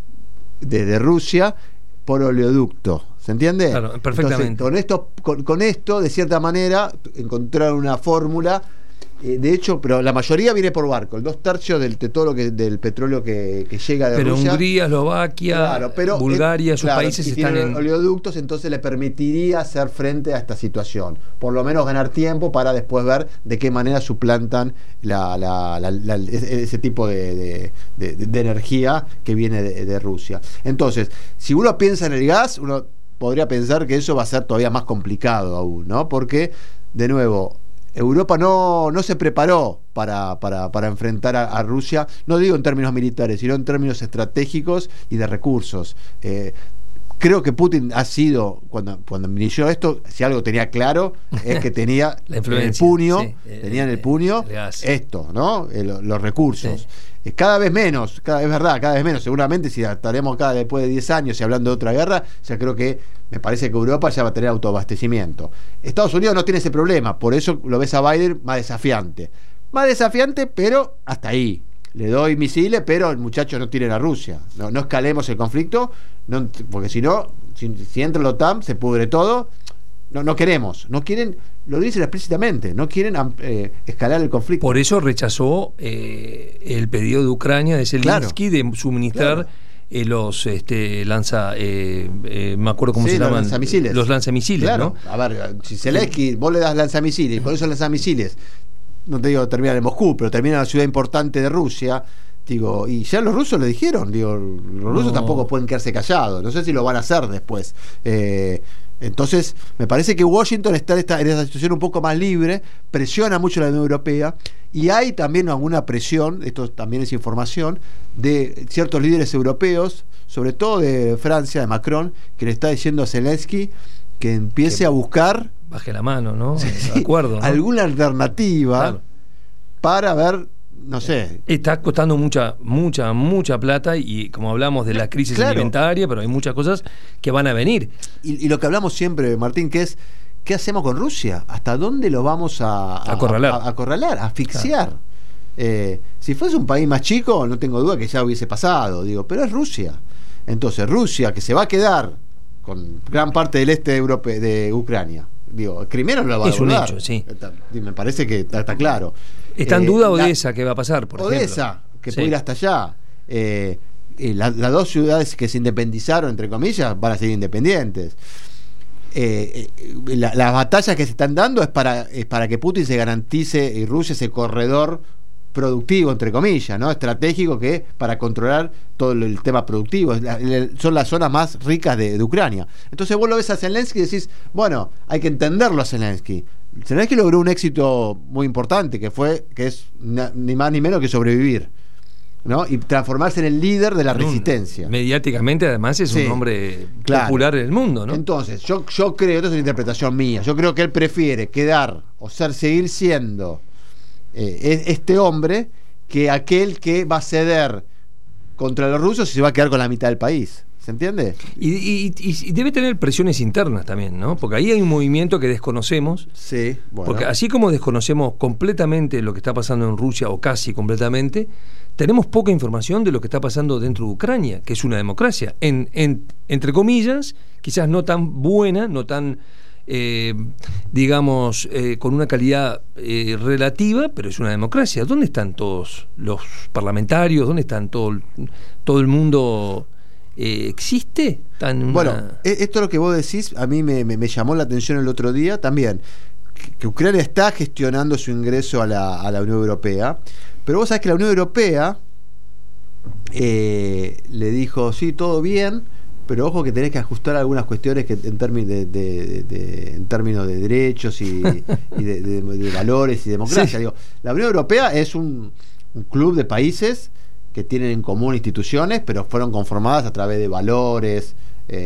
D: desde Rusia por oleoducto. ¿Se entiende?
C: Claro, perfectamente.
D: Entonces, con esto, con, con esto, de cierta manera, encontraron una fórmula. Eh, de hecho, pero la mayoría viene por barco, el dos tercios del, de todo lo que del petróleo que, que llega de
C: pero
D: Rusia.
C: Pero Hungría, Eslovaquia,
D: claro, pero,
C: Bulgaria, esos
D: claro,
C: países
D: y
C: están en
D: oleoductos, entonces le permitiría hacer frente a esta situación. Por lo menos ganar tiempo para después ver de qué manera suplantan la, la, la, la, ese tipo de, de, de, de energía que viene de, de Rusia. Entonces, si uno piensa en el gas, uno podría pensar que eso va a ser todavía más complicado aún, ¿no? Porque, de nuevo, Europa no, no se preparó para, para, para enfrentar a, a Rusia, no digo en términos militares, sino en términos estratégicos y de recursos. Eh, creo que Putin ha sido, cuando, cuando inició esto, si algo tenía claro, es que tenía
C: la
D: en el puño,
C: sí,
D: tenía en el puño
C: el
D: esto, ¿no? El, los recursos.
C: Sí.
D: Cada vez menos, cada vez verdad, cada vez menos. Seguramente si estaremos acá después de diez años y hablando de otra guerra, ya creo que me parece que Europa ya va a tener autoabastecimiento. Estados Unidos no tiene ese problema, por eso lo ves a Biden más desafiante. Más desafiante, pero hasta ahí. Le doy misiles, pero el muchacho no tiene a Rusia. No, no escalemos el conflicto, no, porque si no, si, si entra la OTAN, se pudre todo. No, no queremos, no quieren, lo dicen explícitamente, no quieren eh, escalar el conflicto.
C: Por eso rechazó eh, el pedido de Ucrania de Zelensky, claro, de suministrar claro. eh, los este, lanza, eh, eh, me acuerdo cómo
D: sí,
C: se
D: los
C: llaman,
D: lanzamisiles.
C: los lanzamisiles,
D: claro.
C: ¿no?
D: A ver, si Zelensky, sí. vos le das lanzamisiles, por eso lanzamisiles, no te digo terminan en Moscú, pero terminan en una ciudad importante de Rusia. Digo, y ya los rusos le dijeron, digo, los rusos no. tampoco pueden quedarse callados, no sé si lo van a hacer después. Eh, entonces, me parece que Washington está en esta, en esta situación un poco más libre, presiona mucho a la Unión Europea, y hay también alguna presión, esto también es información, de ciertos líderes europeos, sobre todo de Francia, de Macron, que le está diciendo a Zelensky que empiece que a buscar...
C: Baje la mano, ¿no? Sí, de acuerdo, ¿no?
D: Alguna alternativa claro. para ver... No sé.
C: Está costando mucha, mucha, mucha plata y como hablamos de la crisis claro. alimentaria, pero hay muchas cosas que van a venir.
D: Y, y lo que hablamos siempre, Martín, que es ¿qué hacemos con Rusia? ¿Hasta dónde lo vamos a, a,
C: acorralar.
D: a, a acorralar, a asfixiar? Claro. Eh, si fuese un país más chico, no tengo duda que ya hubiese pasado, digo, pero es Rusia. Entonces, Rusia, que se va a quedar con gran parte del este de, Europa, de Ucrania, digo, Crimea no lo va a devolver.
C: Es un hecho, sí.
D: Me parece que está, está claro.
C: ¿Está en
D: eh,
C: duda Odessa qué va a pasar, por
D: Odessa,
C: ejemplo?
D: que
C: sí.
D: puede ir hasta allá. Eh, las la dos ciudades que se independizaron, entre comillas, van a ser independientes. Eh, eh, la, las batallas que se están dando es para, es para que Putin se garantice y Rusia ese corredor productivo, entre comillas, ¿no? Estratégico, que para controlar todo el tema productivo. La, la, son las zonas más ricas de, de Ucrania. Entonces vos lo ves a Zelensky y decís, bueno, hay que entenderlo a Zelensky. Zelensky logró un éxito muy importante, que fue, que es na, ni más ni menos que sobrevivir, ¿no? Y transformarse en el líder de la resistencia.
C: Mediáticamente, además, es sí, un hombre claro. popular en el mundo, ¿no? Entonces, yo, yo creo, esto es una interpretación mía, yo creo que él prefiere quedar o ser, seguir siendo eh, este hombre que aquel que va a ceder contra los rusos y se va a quedar con la mitad del país. ¿Se entiende? Y, y, y debe tener presiones internas también, ¿no? Porque ahí hay un movimiento que desconocemos.
D: Sí, bueno.
C: Porque así como desconocemos completamente lo que está pasando en Rusia, o casi completamente, tenemos poca información de lo que está pasando dentro de Ucrania, que es una democracia, en, en, entre comillas, quizás no tan buena, no tan, eh, digamos, eh, con una calidad eh, relativa, pero es una democracia. ¿Dónde están todos los parlamentarios? ¿Dónde están todo, todo el mundo? Eh, ¿Existe? Tan
D: bueno,
C: una...
D: esto es lo que vos decís, a mí me, me, me llamó la atención el otro día también, que, que Ucrania está gestionando su ingreso a la, a la Unión Europea, pero vos sabés que la Unión Europea eh, le dijo, sí, todo bien, pero ojo que tenés que ajustar algunas cuestiones que en términos de, de, de, de, en términos de derechos y, y de, de, de valores y democracia. Sí. Digo, la Unión Europea es un, un club de países que tienen en común instituciones, pero fueron conformadas a través de valores,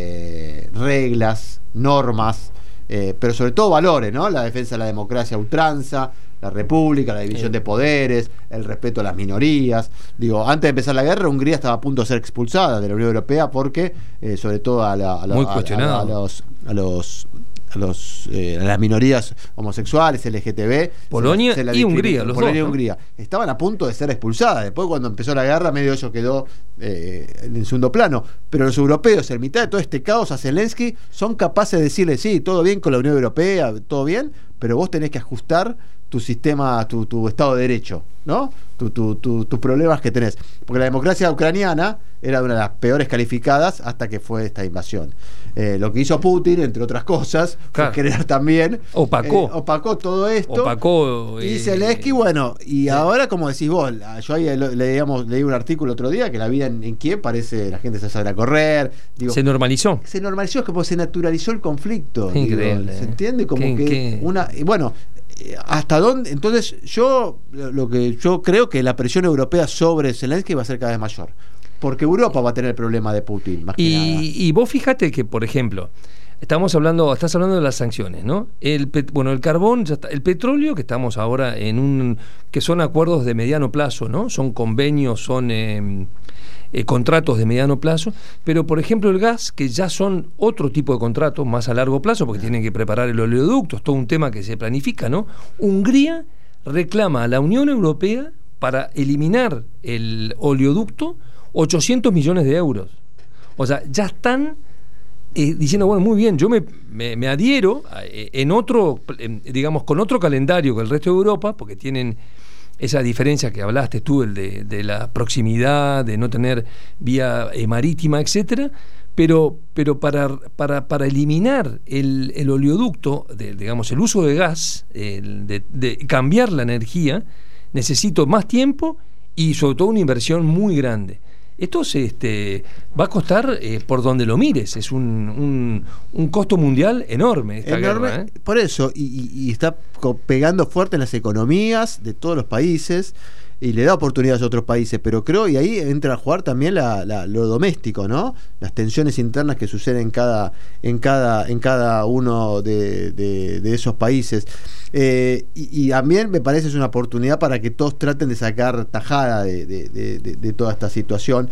D: eh, reglas, normas, eh, pero sobre todo valores, ¿no? La defensa de la democracia a ultranza, la república, la división sí. de poderes, el respeto a las minorías. Digo, antes de empezar la guerra, Hungría estaba a punto de ser expulsada de la Unión Europea porque, eh, sobre todo a, la, a, la,
C: Muy
D: a,
C: cuestionado.
D: a, a los... A los a los eh, a las minorías homosexuales, L G T B,
C: Polonia
D: se la, se la
C: y Hungría, los
D: Polonia
C: dos,
D: y Hungría, ¿no? Estaban a punto de ser expulsadas. Después, cuando empezó la guerra, medio ello quedó eh, en segundo plano. Pero los europeos, en mitad de todo este caos, a Zelensky son capaces de decirle, sí, todo bien con la Unión Europea, todo bien, pero vos tenés que ajustar tu sistema, tu, tu Estado de Derecho, ¿no? Tu, tu, tu, tus problemas que tenés. Porque la democracia ucraniana era una de las peores calificadas hasta que fue esta invasión. Eh, lo que hizo Putin, entre otras cosas,
C: claro.
D: fue querer también...
C: Opacó.
D: Eh, opacó todo esto.
C: Opacó.
D: Y eh, Zelensky, bueno, y eh, ahora, como decís vos, yo ahí leíamos, leí un artículo otro día que la vida en, en Kiev parece, la gente se sale a correr. Digo,
C: se normalizó.
D: Se normalizó, es como se naturalizó el conflicto.
C: Increíble.
D: Digo, ¿se entiende? Como
C: ¿Qué,
D: que
C: qué?
D: una... Y bueno... ¿Hasta dónde? Entonces, yo lo que yo creo que la presión europea sobre Zelensky va a ser cada vez mayor. Porque Europa va a tener el problema de Putin, más que
C: y,
D: nada.
C: Y vos fíjate que, por ejemplo, estamos hablando, estás hablando de las sanciones, ¿no? El bueno, el carbón, ya está, el petróleo, que estamos ahora en un, que son acuerdos de mediano plazo, ¿no? Son convenios, son eh, eh, contratos de mediano plazo, pero por ejemplo el gas, que ya son otro tipo de contratos más a largo plazo, porque tienen que preparar el oleoducto, es todo un tema que se planifica, ¿no? Hungría reclama a la Unión Europea para eliminar el oleoducto ochocientos millones de euros. O sea, ya están eh, diciendo, bueno, muy bien, yo me, me, me adhiero eh, en otro, eh, digamos, con otro calendario que el resto de Europa, porque tienen esa diferencia que hablaste tú, el de, de la proximidad, de no tener vía eh, marítima, etcétera, pero, pero para, para, para eliminar el, el oleoducto, de, digamos, el uso de gas, el de, de cambiar la energía, necesito más tiempo y sobre todo una inversión muy grande. Esto se, este, va a costar eh, por donde lo mires, es un, un, un costo mundial enorme esta
D: enorme,
C: guerra, ¿eh?
D: Por eso, y, y, y está pegando fuerte en las economías de todos los países y le da oportunidades a otros países, pero creo, y ahí entra a jugar también la, la, lo doméstico, ¿no? Las tensiones internas que suceden en cada, en cada, en cada uno de, de, de esos países. Eh, y, y también me parece es una oportunidad para que todos traten de sacar tajada de, de, de, de, de toda esta situación.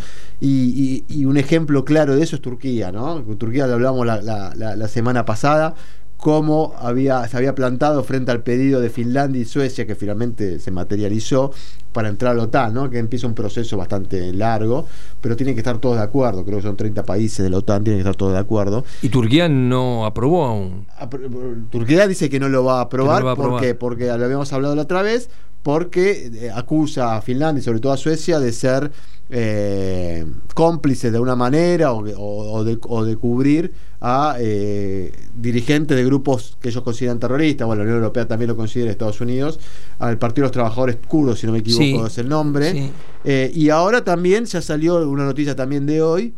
D: Y, y, y un ejemplo claro de eso es Turquía, ¿no? Con Turquía lo hablamos la, la, la, la semana pasada. cómo había, se había plantado frente al pedido de Finlandia y Suecia, que finalmente se materializó para entrar a la OTAN, ¿no? Que empieza un proceso bastante largo, pero tienen que estar todos de acuerdo. Creo que son treinta países de la OTAN, tienen que estar todos de acuerdo.
C: Y Turquía no aprobó aún.
D: Turquía dice que no lo va a aprobar,
C: no va a aprobar.
D: ¿Por qué? Porque lo habíamos hablado la otra vez, porque eh, acusa a Finlandia y sobre todo a Suecia de ser eh, cómplices de una manera o, o, o, de, o de cubrir a eh, dirigentes de grupos que ellos consideran terroristas. Bueno, la Unión Europea también lo considera, Estados Unidos, al Partido de los Trabajadores Kurdos, si no me equivoco, sí, es el nombre. Sí. Eh, y ahora también ya salió una noticia también de hoy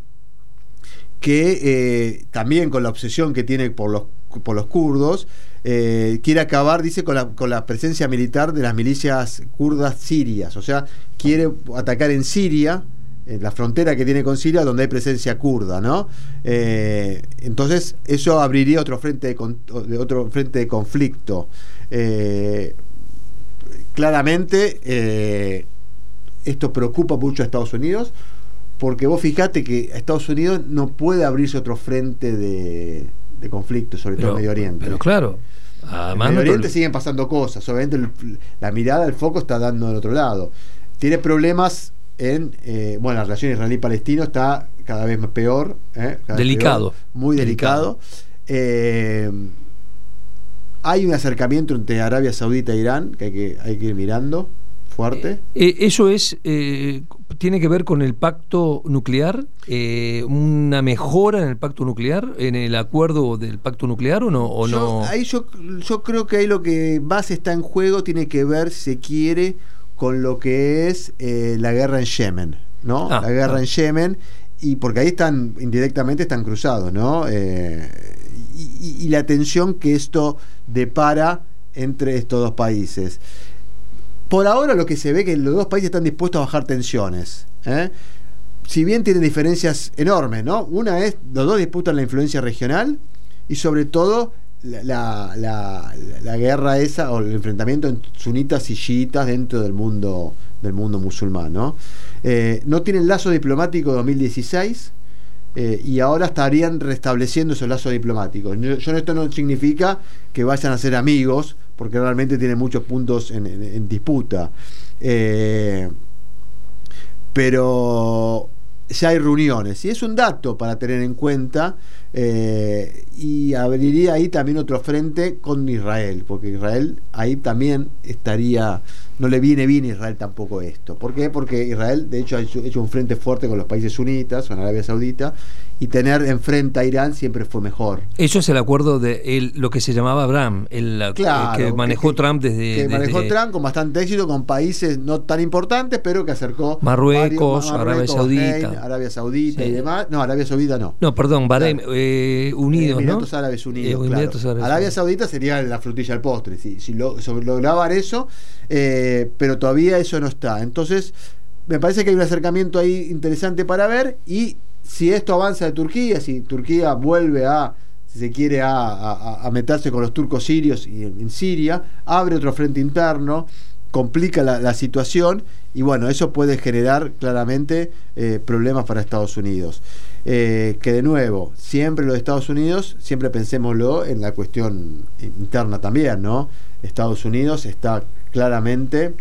D: que eh, también con la obsesión que tiene por los por los kurdos, eh, quiere acabar, dice, con la, con la presencia militar de las milicias kurdas sirias. O sea, quiere atacar en Siria, en la frontera que tiene con Siria, donde hay presencia kurda, ¿no? Eh, entonces, eso abriría otro frente de, con, de otro frente de conflicto. Eh, claramente, eh, esto preocupa mucho a Estados Unidos, porque vos fijate que Estados Unidos no puede abrirse otro frente de de conflicto, sobre
C: pero,
D: todo en Medio Oriente.
C: Pero claro,
D: en Medio Oriente no... siguen pasando cosas. Obviamente el, la mirada, el foco está dando del otro lado. Tiene problemas en, eh, bueno, la relación israelí-palestino está cada vez peor. Eh, cada
C: delicado.
D: Vez peor, muy delicado. delicado. Eh, hay un acercamiento entre Arabia Saudita e Irán que hay que, hay que ir mirando fuerte.
C: Eh, eso es, eh, tiene que ver con el pacto nuclear, eh, una mejora en el pacto nuclear, en el acuerdo del pacto nuclear o no, o
D: yo,
C: no.
D: Ahí yo, yo creo que ahí lo que más está en juego tiene que ver, si se quiere, con lo que es eh, la guerra en Yemen, ¿no? Ah, la guerra ah. en Yemen, y porque ahí están indirectamente están cruzados, ¿no? Eh, y, y la tensión que esto depara entre estos dos países. Por ahora lo que se ve es que los dos países están dispuestos a bajar tensiones, ¿eh? Si bien tienen diferencias enormes, ¿no? Una es, los dos disputan la influencia regional y sobre todo la, la, la, la guerra esa o el enfrentamiento entre sunitas y chiitas dentro del mundo del mundo musulmán, ¿no? Eh, no tienen lazo diplomático de dos mil dieciséis eh, y ahora estarían restableciendo esos lazos diplomáticos. Yo, yo esto no significa que vayan a ser amigos, porque realmente tiene muchos puntos en, en, en disputa. Eh, pero ya hay reuniones, y es un dato para tener en cuenta, eh, y abriría ahí también otro frente con Israel, porque Israel ahí también estaría, no le viene bien a Israel tampoco esto. ¿Por qué? Porque Israel, de hecho, ha hecho, hecho un frente fuerte con los países sunitas, con Arabia Saudita, y tener enfrente a Irán siempre fue mejor.
C: Eso es el acuerdo de el, lo que se llamaba Abraham, el,
D: claro,
C: el que manejó
D: que,
C: Trump desde...
D: Que
C: desde
D: manejó Trump con bastante éxito, con países no tan importantes, pero que acercó...
C: Marruecos,
D: varios, Marruecos
C: Arabia Saudita.
D: Bahrein, Arabia Saudita
C: sí.
D: y demás. No, Arabia Saudita no.
C: No, perdón, Bahrein, claro. eh, Unidos,
D: Emiratos
C: ¿no?
D: Árabes Unidos,
C: eh,
D: claro.
C: Emiratos Árabes
D: Arabia
C: Unidos.
D: Saudita sería la frutilla del postre, si, si lo, sobre, lograban eso, eh, pero todavía eso no está. Entonces, me parece que hay un acercamiento ahí interesante para ver, y si esto avanza de Turquía, si Turquía vuelve a, si se quiere, a, a, a meterse con los turcos sirios y en, en Siria, abre otro frente interno, complica la, la situación, y bueno, eso puede generar claramente eh, problemas para Estados Unidos. Eh, que de nuevo, siempre lo de Estados Unidos, siempre pensémoslo en la cuestión interna también, ¿no? Estados Unidos está claramente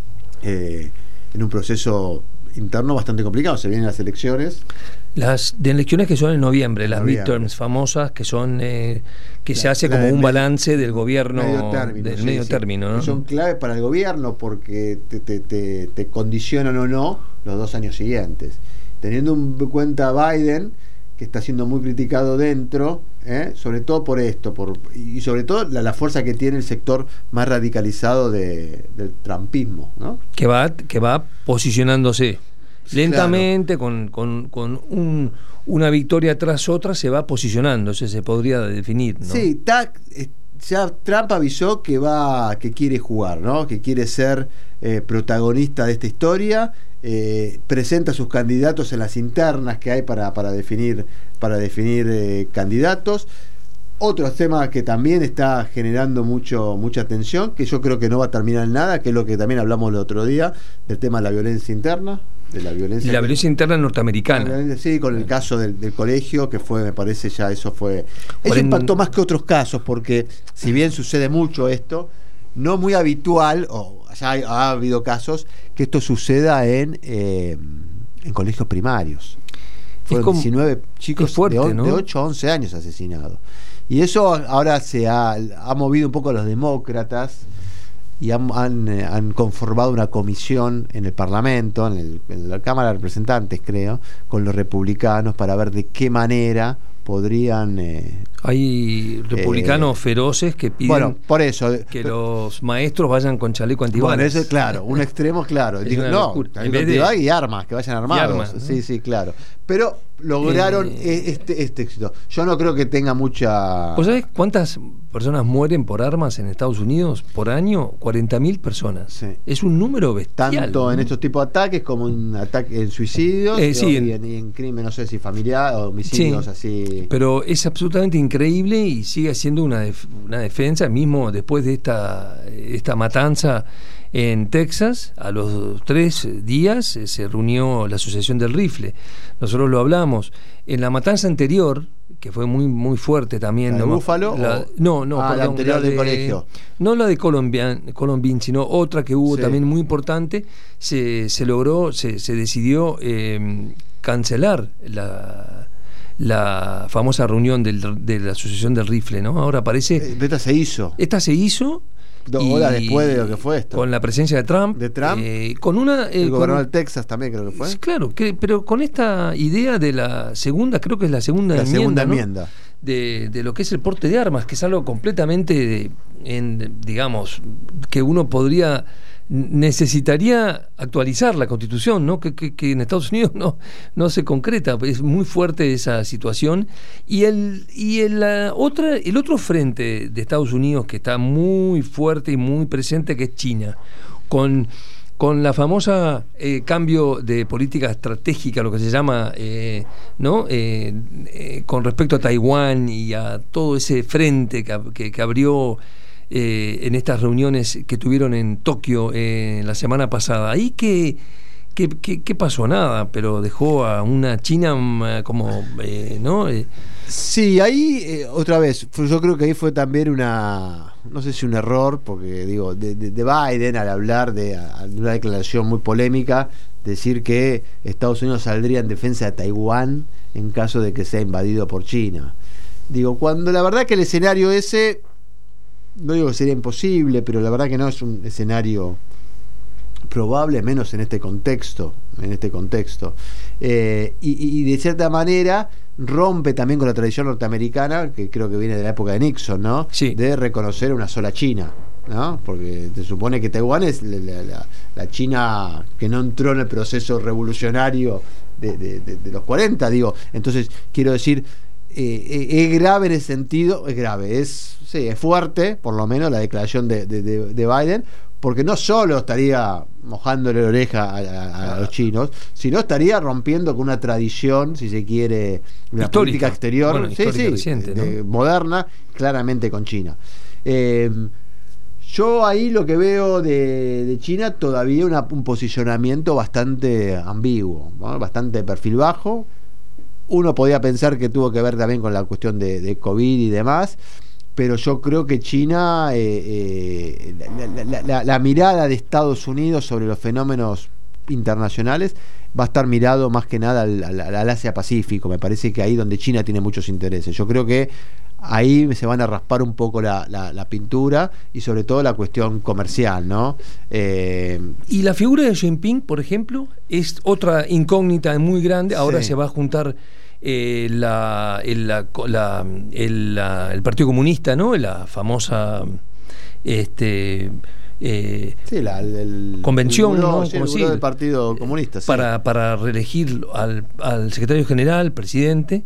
D: eh, en un proceso interno bastante complicado. Se vienen las elecciones.
C: Las de elecciones que son en noviembre, las
D: noviembre.
C: midterms famosas, que son eh, que la, se hace como un
D: medio,
C: balance del gobierno
D: medio término,
C: del
D: sí,
C: medio
D: sí.
C: término, ¿no?
D: Son claves para el gobierno porque te, te, te, te condicionan o no los dos años siguientes. Teniendo en cuenta Biden, que está siendo muy criticado dentro, ¿eh? sobre todo por esto, por y sobre todo la, la fuerza que tiene el sector más radicalizado de, del trumpismo, ¿no?
C: Que va, que va posicionándose lentamente, claro. con, con, con un, una victoria tras otra se va posicionando, o sea, se podría definir, ¿no?
D: Sí, ta, ya Trump avisó que va, que quiere jugar, ¿no? Que quiere ser eh, protagonista de esta historia. Eh, presenta sus candidatos en las internas que hay para, para definir, para definir eh, candidatos. Otro tema que también está generando mucho, mucha tensión, que yo creo que no va a terminar en nada, que es lo que también hablamos el otro día, del tema de la violencia interna, de la violencia.
C: Y la violencia interna norteamericana.
D: Sí, con el caso del, del colegio, que fue, me parece ya eso fue... Eso
C: en...
D: impactó más que otros casos, porque si bien sucede mucho esto, no muy habitual, o ya hay, ha habido casos, que esto suceda en, eh, en colegios primarios. Fueron como, diecinueve chicos fuerte, de, ¿no? de ocho a once años asesinados. Y eso ahora se ha, ha movido un poco a los demócratas y han, han, han conformado una comisión en el Parlamento, en, el, en la Cámara de Representantes, creo, con los republicanos para ver de qué manera podrían... Eh,
C: Hay republicanos eh, feroces que piden
D: bueno, por eso,
C: que pero, los maestros vayan con chaleco antibalas.
D: Bueno, eso es claro, un extremo claro. Digo, no, chaleco antibalas y armas, que vayan armados. Armas, ¿no? Sí, sí, claro. Pero lograron eh, este, este éxito. Yo no creo que tenga mucha...
C: ¿Vos sabés cuántas personas mueren por armas en Estados Unidos por año? cuarenta mil personas. Sí. Es un número bestial.
D: Tanto ¿no? en estos tipos de ataques como en ataques en suicidios
C: eh, sí,
D: y, en, y en crimen, no sé si familiar o homicidios sí, así.
C: Pero es absolutamente increíble y sigue siendo una, def una defensa, mismo después de esta, esta matanza en Texas. A los tres días eh, se reunió la Asociación del Rifle. Nosotros lo hablamos. En la matanza anterior, que fue muy muy fuerte también.
D: ¿La de
C: no,
D: Búfalo?
C: La,
D: o...
C: No, no,
D: ah,
C: perdón,
D: la anterior
C: la
D: del
C: de,
D: colegio.
C: No la de Columbine, Columbine, sino otra que hubo
D: sí.
C: también muy importante. Se, se logró, se, se decidió eh, cancelar la... la famosa reunión del, de la Asociación del Rifle, ¿no? Ahora parece...
D: Esta se hizo.
C: Esta se hizo...
D: Dos horas después de lo que fue esto.
C: Con la presencia de Trump.
D: De Trump.
C: Eh, con una... Eh,
D: el gobernador
C: con,
D: de Texas también creo que fue.
C: Claro, que, pero con esta idea de la segunda, creo que es la segunda
D: la
C: enmienda,
D: segunda
C: ¿no?
D: enmienda.
C: De, de lo que es el porte de armas, que es algo completamente, en, digamos, que uno podría... necesitaría actualizar la Constitución, ¿no? Que, que, que en Estados Unidos no, no se concreta. Es muy fuerte esa situación. Y el y el, la otra, el otro frente de Estados Unidos que está muy fuerte y muy presente, que es China, con, con la famosa eh, cambio de política estratégica, lo que se llama, eh, ¿no? Eh, eh, con respecto a Taiwán y a todo ese frente que, que, que abrió Eh, en estas reuniones que tuvieron en Tokio eh, la semana pasada. Ahí que, que, que, que pasó nada, pero dejó a una China como, eh, ¿no? Eh,
D: sí, ahí eh, otra vez, yo creo que ahí fue también una, no sé si un error, porque digo, de, de, de Biden al hablar de, de una declaración muy polémica, decir que Estados Unidos saldría en defensa de Taiwán en caso de que sea invadido por China. Digo, cuando la verdad que el escenario ese, no digo que sería imposible, pero la verdad que no es un escenario probable, menos en este contexto, en este contexto. Eh, y, y de cierta manera rompe también con la tradición norteamericana, que creo que viene de la época de Nixon, ¿no?
C: Sí.
D: De reconocer una sola China, ¿no? Porque se supone que Taiwán es la, la, la China que no entró en el proceso revolucionario de, de, de, de los cuarenta, digo. Entonces, quiero decir, eh, es grave en ese sentido, es grave, es, sí, es fuerte, por lo menos, la declaración de, de, de, de Biden, porque no solo estaría mojándole la oreja a, a, a los chinos, sino estaría rompiendo con una tradición, si se quiere, una histórica, política exterior,
C: bueno,
D: sí, sí,
C: reciente,
D: de,
C: ¿no?
D: moderna, claramente con China. Eh, yo ahí lo que veo de, de China todavía una, un posicionamiento bastante ambiguo, ¿no? Bastante de perfil bajo. Uno podía pensar que tuvo que ver también con la cuestión de, de COVID y demás, pero yo creo que China, eh, eh, la, la, la, la mirada de Estados Unidos sobre los fenómenos internacionales va a estar mirado más que nada al, al, al Asia-Pacífico. Me parece que ahí donde China tiene muchos intereses. Yo creo que ahí se van a raspar un poco la, la, la pintura y sobre todo la cuestión comercial, ¿no? Eh,
C: y la figura de Xi Jinping, por ejemplo, es otra incógnita muy grande. Ahora sí. Se va a juntar eh, la, el, la, la, el, la, el Partido Comunista, ¿no? La famosa este eh,
D: sí, la, el,
C: convención,
D: el buró,
C: ¿no?
D: Sí, el buró del Partido Comunista, sí.
C: para, para reelegir al, al secretario general, presidente.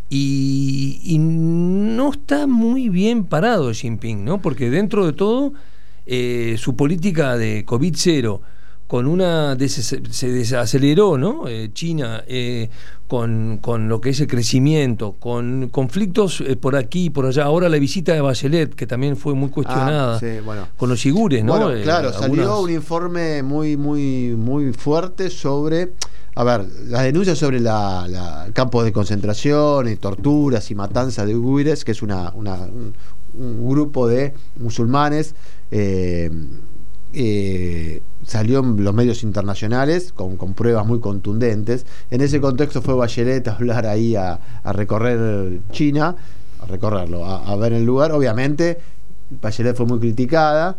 C: Y, y no está muy bien parado Xi Jinping, ¿no? Porque dentro de todo, eh, su política de COVID cero, con una des- se desaceleró, ¿no? Eh, China eh, con, con lo que es el crecimiento, con conflictos eh, por aquí y por allá. Ahora la visita de Bachelet, que también fue muy cuestionada,
D: ah, sí, bueno.
C: con los uigures, ¿no?
D: Bueno,
C: Eh,
D: claro,
C: algunas...
D: salió un informe muy, muy, muy fuerte sobre, a ver, las denuncias sobre la, la campos de concentración y torturas y matanzas de uigures, que es una, una un, un grupo de musulmanes. Eh, Eh, salió en los medios internacionales con, con pruebas muy contundentes. En ese contexto fue Bachelet a hablar ahí a, a recorrer China, a recorrerlo, a, a ver el lugar. Obviamente Bachelet fue muy criticada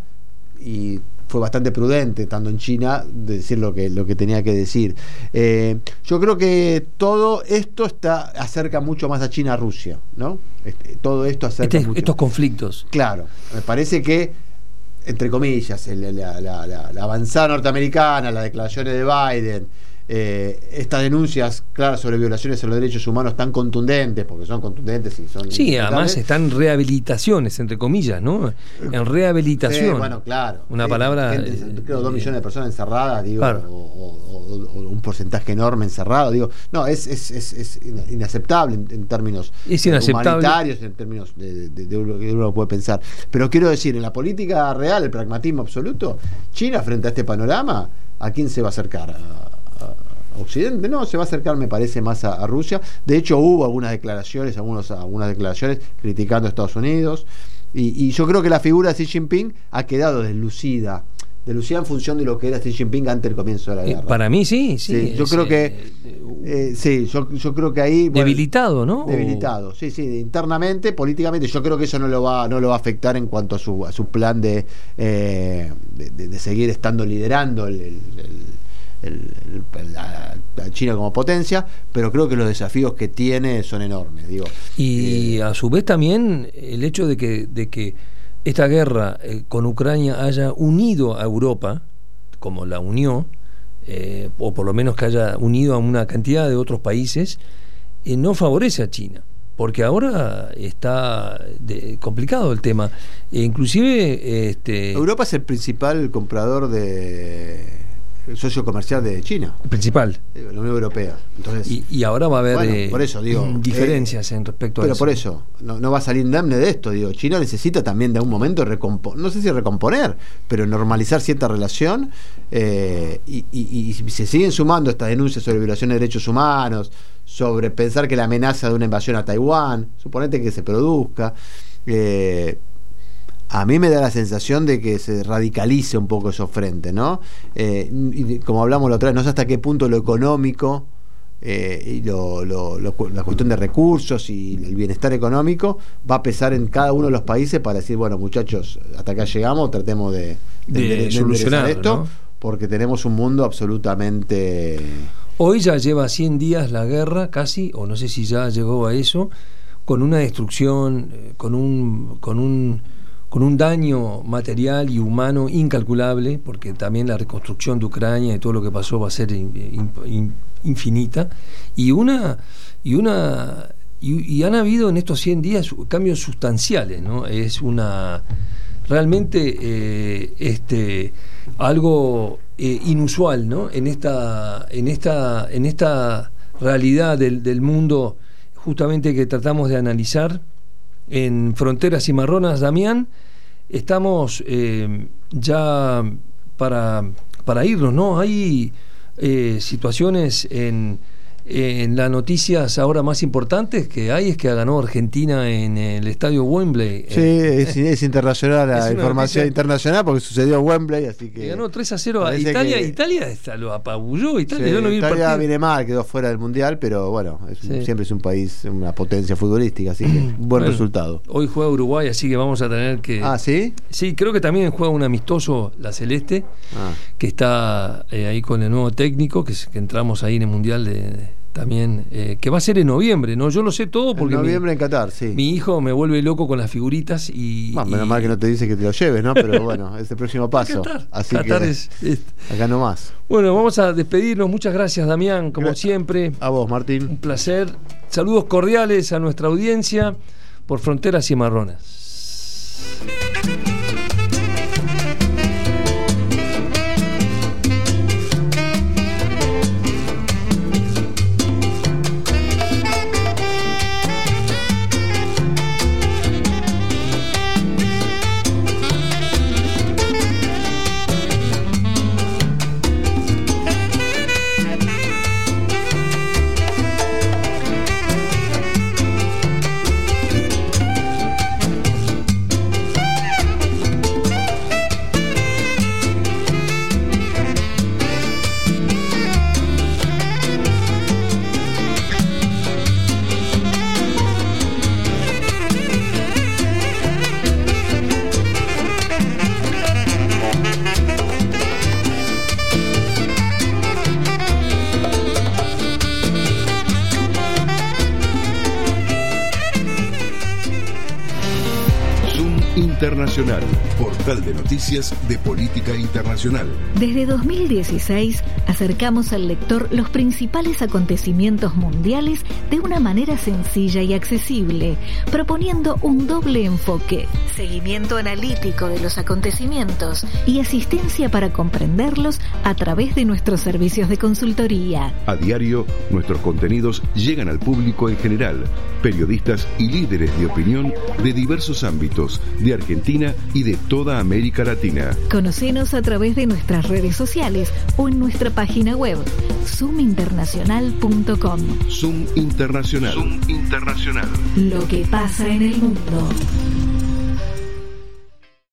D: y fue bastante prudente, estando en China, de decir lo que, lo que tenía que decir. Eh, yo creo que todo esto está acerca mucho más a China a Rusia, ¿no? Este, todo esto acerca
C: este,
D: mucho.
C: Estos conflictos.
D: Claro, me parece que, entre comillas, el, la, la, la, la avanzada norteamericana, las declaraciones de Biden, eh, estas denuncias claras sobre violaciones a los derechos humanos tan contundentes, porque son contundentes y son...
C: Sí, además están rehabilitaciones, entre comillas, ¿no? En rehabilitación.
D: Sí, bueno, claro.
C: Una
D: sí,
C: palabra...
D: Gente, creo dos
C: eh,
D: millones de personas encerradas, digo,
C: claro.
D: o, o, o, o un porcentaje enorme encerrado, digo. No, es, es, es, es inaceptable en, en términos
C: es inaceptable.
D: humanitarios, en términos de, de, de, de lo que uno puede pensar. Pero quiero decir, en la política real, el pragmatismo absoluto, China frente a este panorama, ¿a quién se va a acercar? ¿A, Occidente? No, se va a acercar, me parece, más a, a Rusia. De hecho, hubo algunas declaraciones, algunos, algunas declaraciones criticando a Estados Unidos. Y, y yo creo que la figura de Xi Jinping ha quedado deslucida. Deslucida en función de lo que era Xi Jinping antes del comienzo de la guerra.
C: Eh, para mí sí, sí.
D: sí yo
C: es,
D: creo que
C: eh,
D: eh, sí, yo, yo creo que ahí bueno,
C: debilitado, ¿no?
D: Debilitado, sí, sí, internamente, políticamente. Yo creo que eso no lo va, no lo va a afectar en cuanto a su, a su plan de, eh, de, de, de seguir estando liderando el, el, el El, el, la, la China como potencia, pero creo que los desafíos que tiene son enormes, digo.
C: Y eh, a su vez también el hecho de que, de que esta guerra eh, con Ucrania haya unido a Europa, como la unió, eh, o por lo menos que haya unido a una cantidad de otros países, eh, no favorece a China, porque ahora está de, complicado el tema. E inclusive este,
D: Europa es el principal comprador de el socio comercial de China,
C: el principal,
D: la Unión Europea. Entonces,
C: y, y ahora va a haber
D: bueno,
C: eh,
D: por eso, digo,
C: diferencias
D: eh,
C: en respecto
D: pero
C: a eso.
D: Pero por eso, no, no va a salir indemne de esto. Digo, China necesita también de algún momento recomponer, no sé si recomponer, pero normalizar cierta relación, eh, y, y, y si se siguen sumando estas denuncias sobre violaciones de derechos humanos, sobre pensar que la amenaza de una invasión a Taiwán, suponete que se produzca, eh, a mí me da la sensación de que se radicalice un poco esos frentes, ¿no? Eh, y como hablamos la otra vez, no sé hasta qué punto lo económico eh, y lo, lo, lo, la cuestión de recursos y el bienestar económico va a pesar en cada uno de los países para decir, bueno, muchachos, hasta acá llegamos, tratemos de, de,
C: de,
D: de
C: solucionar
D: esto,
C: ¿no?
D: Porque tenemos un mundo absolutamente...
C: Hoy ya lleva cien días la guerra, casi, o no sé si ya llegó a eso, con una destrucción, con un... con un con un daño material y humano incalculable, porque también la reconstrucción de Ucrania y todo lo que pasó va a ser in, in, infinita, y una y una y, y han habido en estos cien días cambios sustanciales, ¿no? Es una realmente eh, este algo eh, inusual, ¿no? En esta en esta en esta realidad del, del mundo justamente que tratamos de analizar. En Fronteras Cimarronas, Damián, estamos eh, ya para, para irnos, ¿no? Hay eh, situaciones en, en las noticias ahora más importantes que hay, es que ganó Argentina en el estadio Wembley.
D: Sí, es, es internacional la
C: es
D: información internacional porque sucedió en Wembley, así que...
C: Y ganó tres a cero a Italia, que... Italia está, lo apabulló, Italia,
D: sí,
C: yo no vi
D: Italia
C: el partido.
D: Viene mal, quedó fuera del Mundial, pero bueno, es un, sí. siempre es un país, una potencia futbolística, así que un buen
C: bueno,
D: resultado.
C: Hoy juega Uruguay, así que vamos a tener que...
D: Ah, ¿sí?
C: Sí, creo que también juega un amistoso la Celeste, ah. que está eh, ahí con el nuevo técnico, que, que entramos ahí en el Mundial de... de también, eh, que va a ser en noviembre, ¿no? Yo lo sé todo porque...
D: En noviembre
C: mi,
D: en Qatar, sí.
C: Mi hijo me vuelve loco con las figuritas y...
D: Bueno, menos
C: y,
D: mal que no te dice que te lo lleves, ¿no? Pero bueno, es el próximo paso.
C: Qatar,
D: así
C: Qatar
D: que
C: es, es...
D: acá nomás.
C: Bueno, vamos a despedirnos. Muchas gracias, Damián, como gracias. siempre.
D: A vos, Martín.
C: Un placer. Saludos cordiales a nuestra audiencia por Fronteras Cimarronas.
A: Internacional, portal de noticias de política internacional.
B: Desde dos mil dieciséis acercamos al lector los principales acontecimientos mundiales de una manera sencilla y accesible, proponiendo un doble enfoque: seguimiento analítico de los acontecimientos y asistencia para comprenderlos a través de nuestros servicios de consultoría.
A: A diario, nuestros contenidos llegan al público en general, periodistas y líderes de opinión de diversos ámbitos de Argentina y de toda América Latina.
B: Conocenos a través de nuestras redes sociales o en nuestra página web zoom internacional punto com.
A: Zoom Internacional. Zoom Internacional.
B: Lo que pasa en el mundo.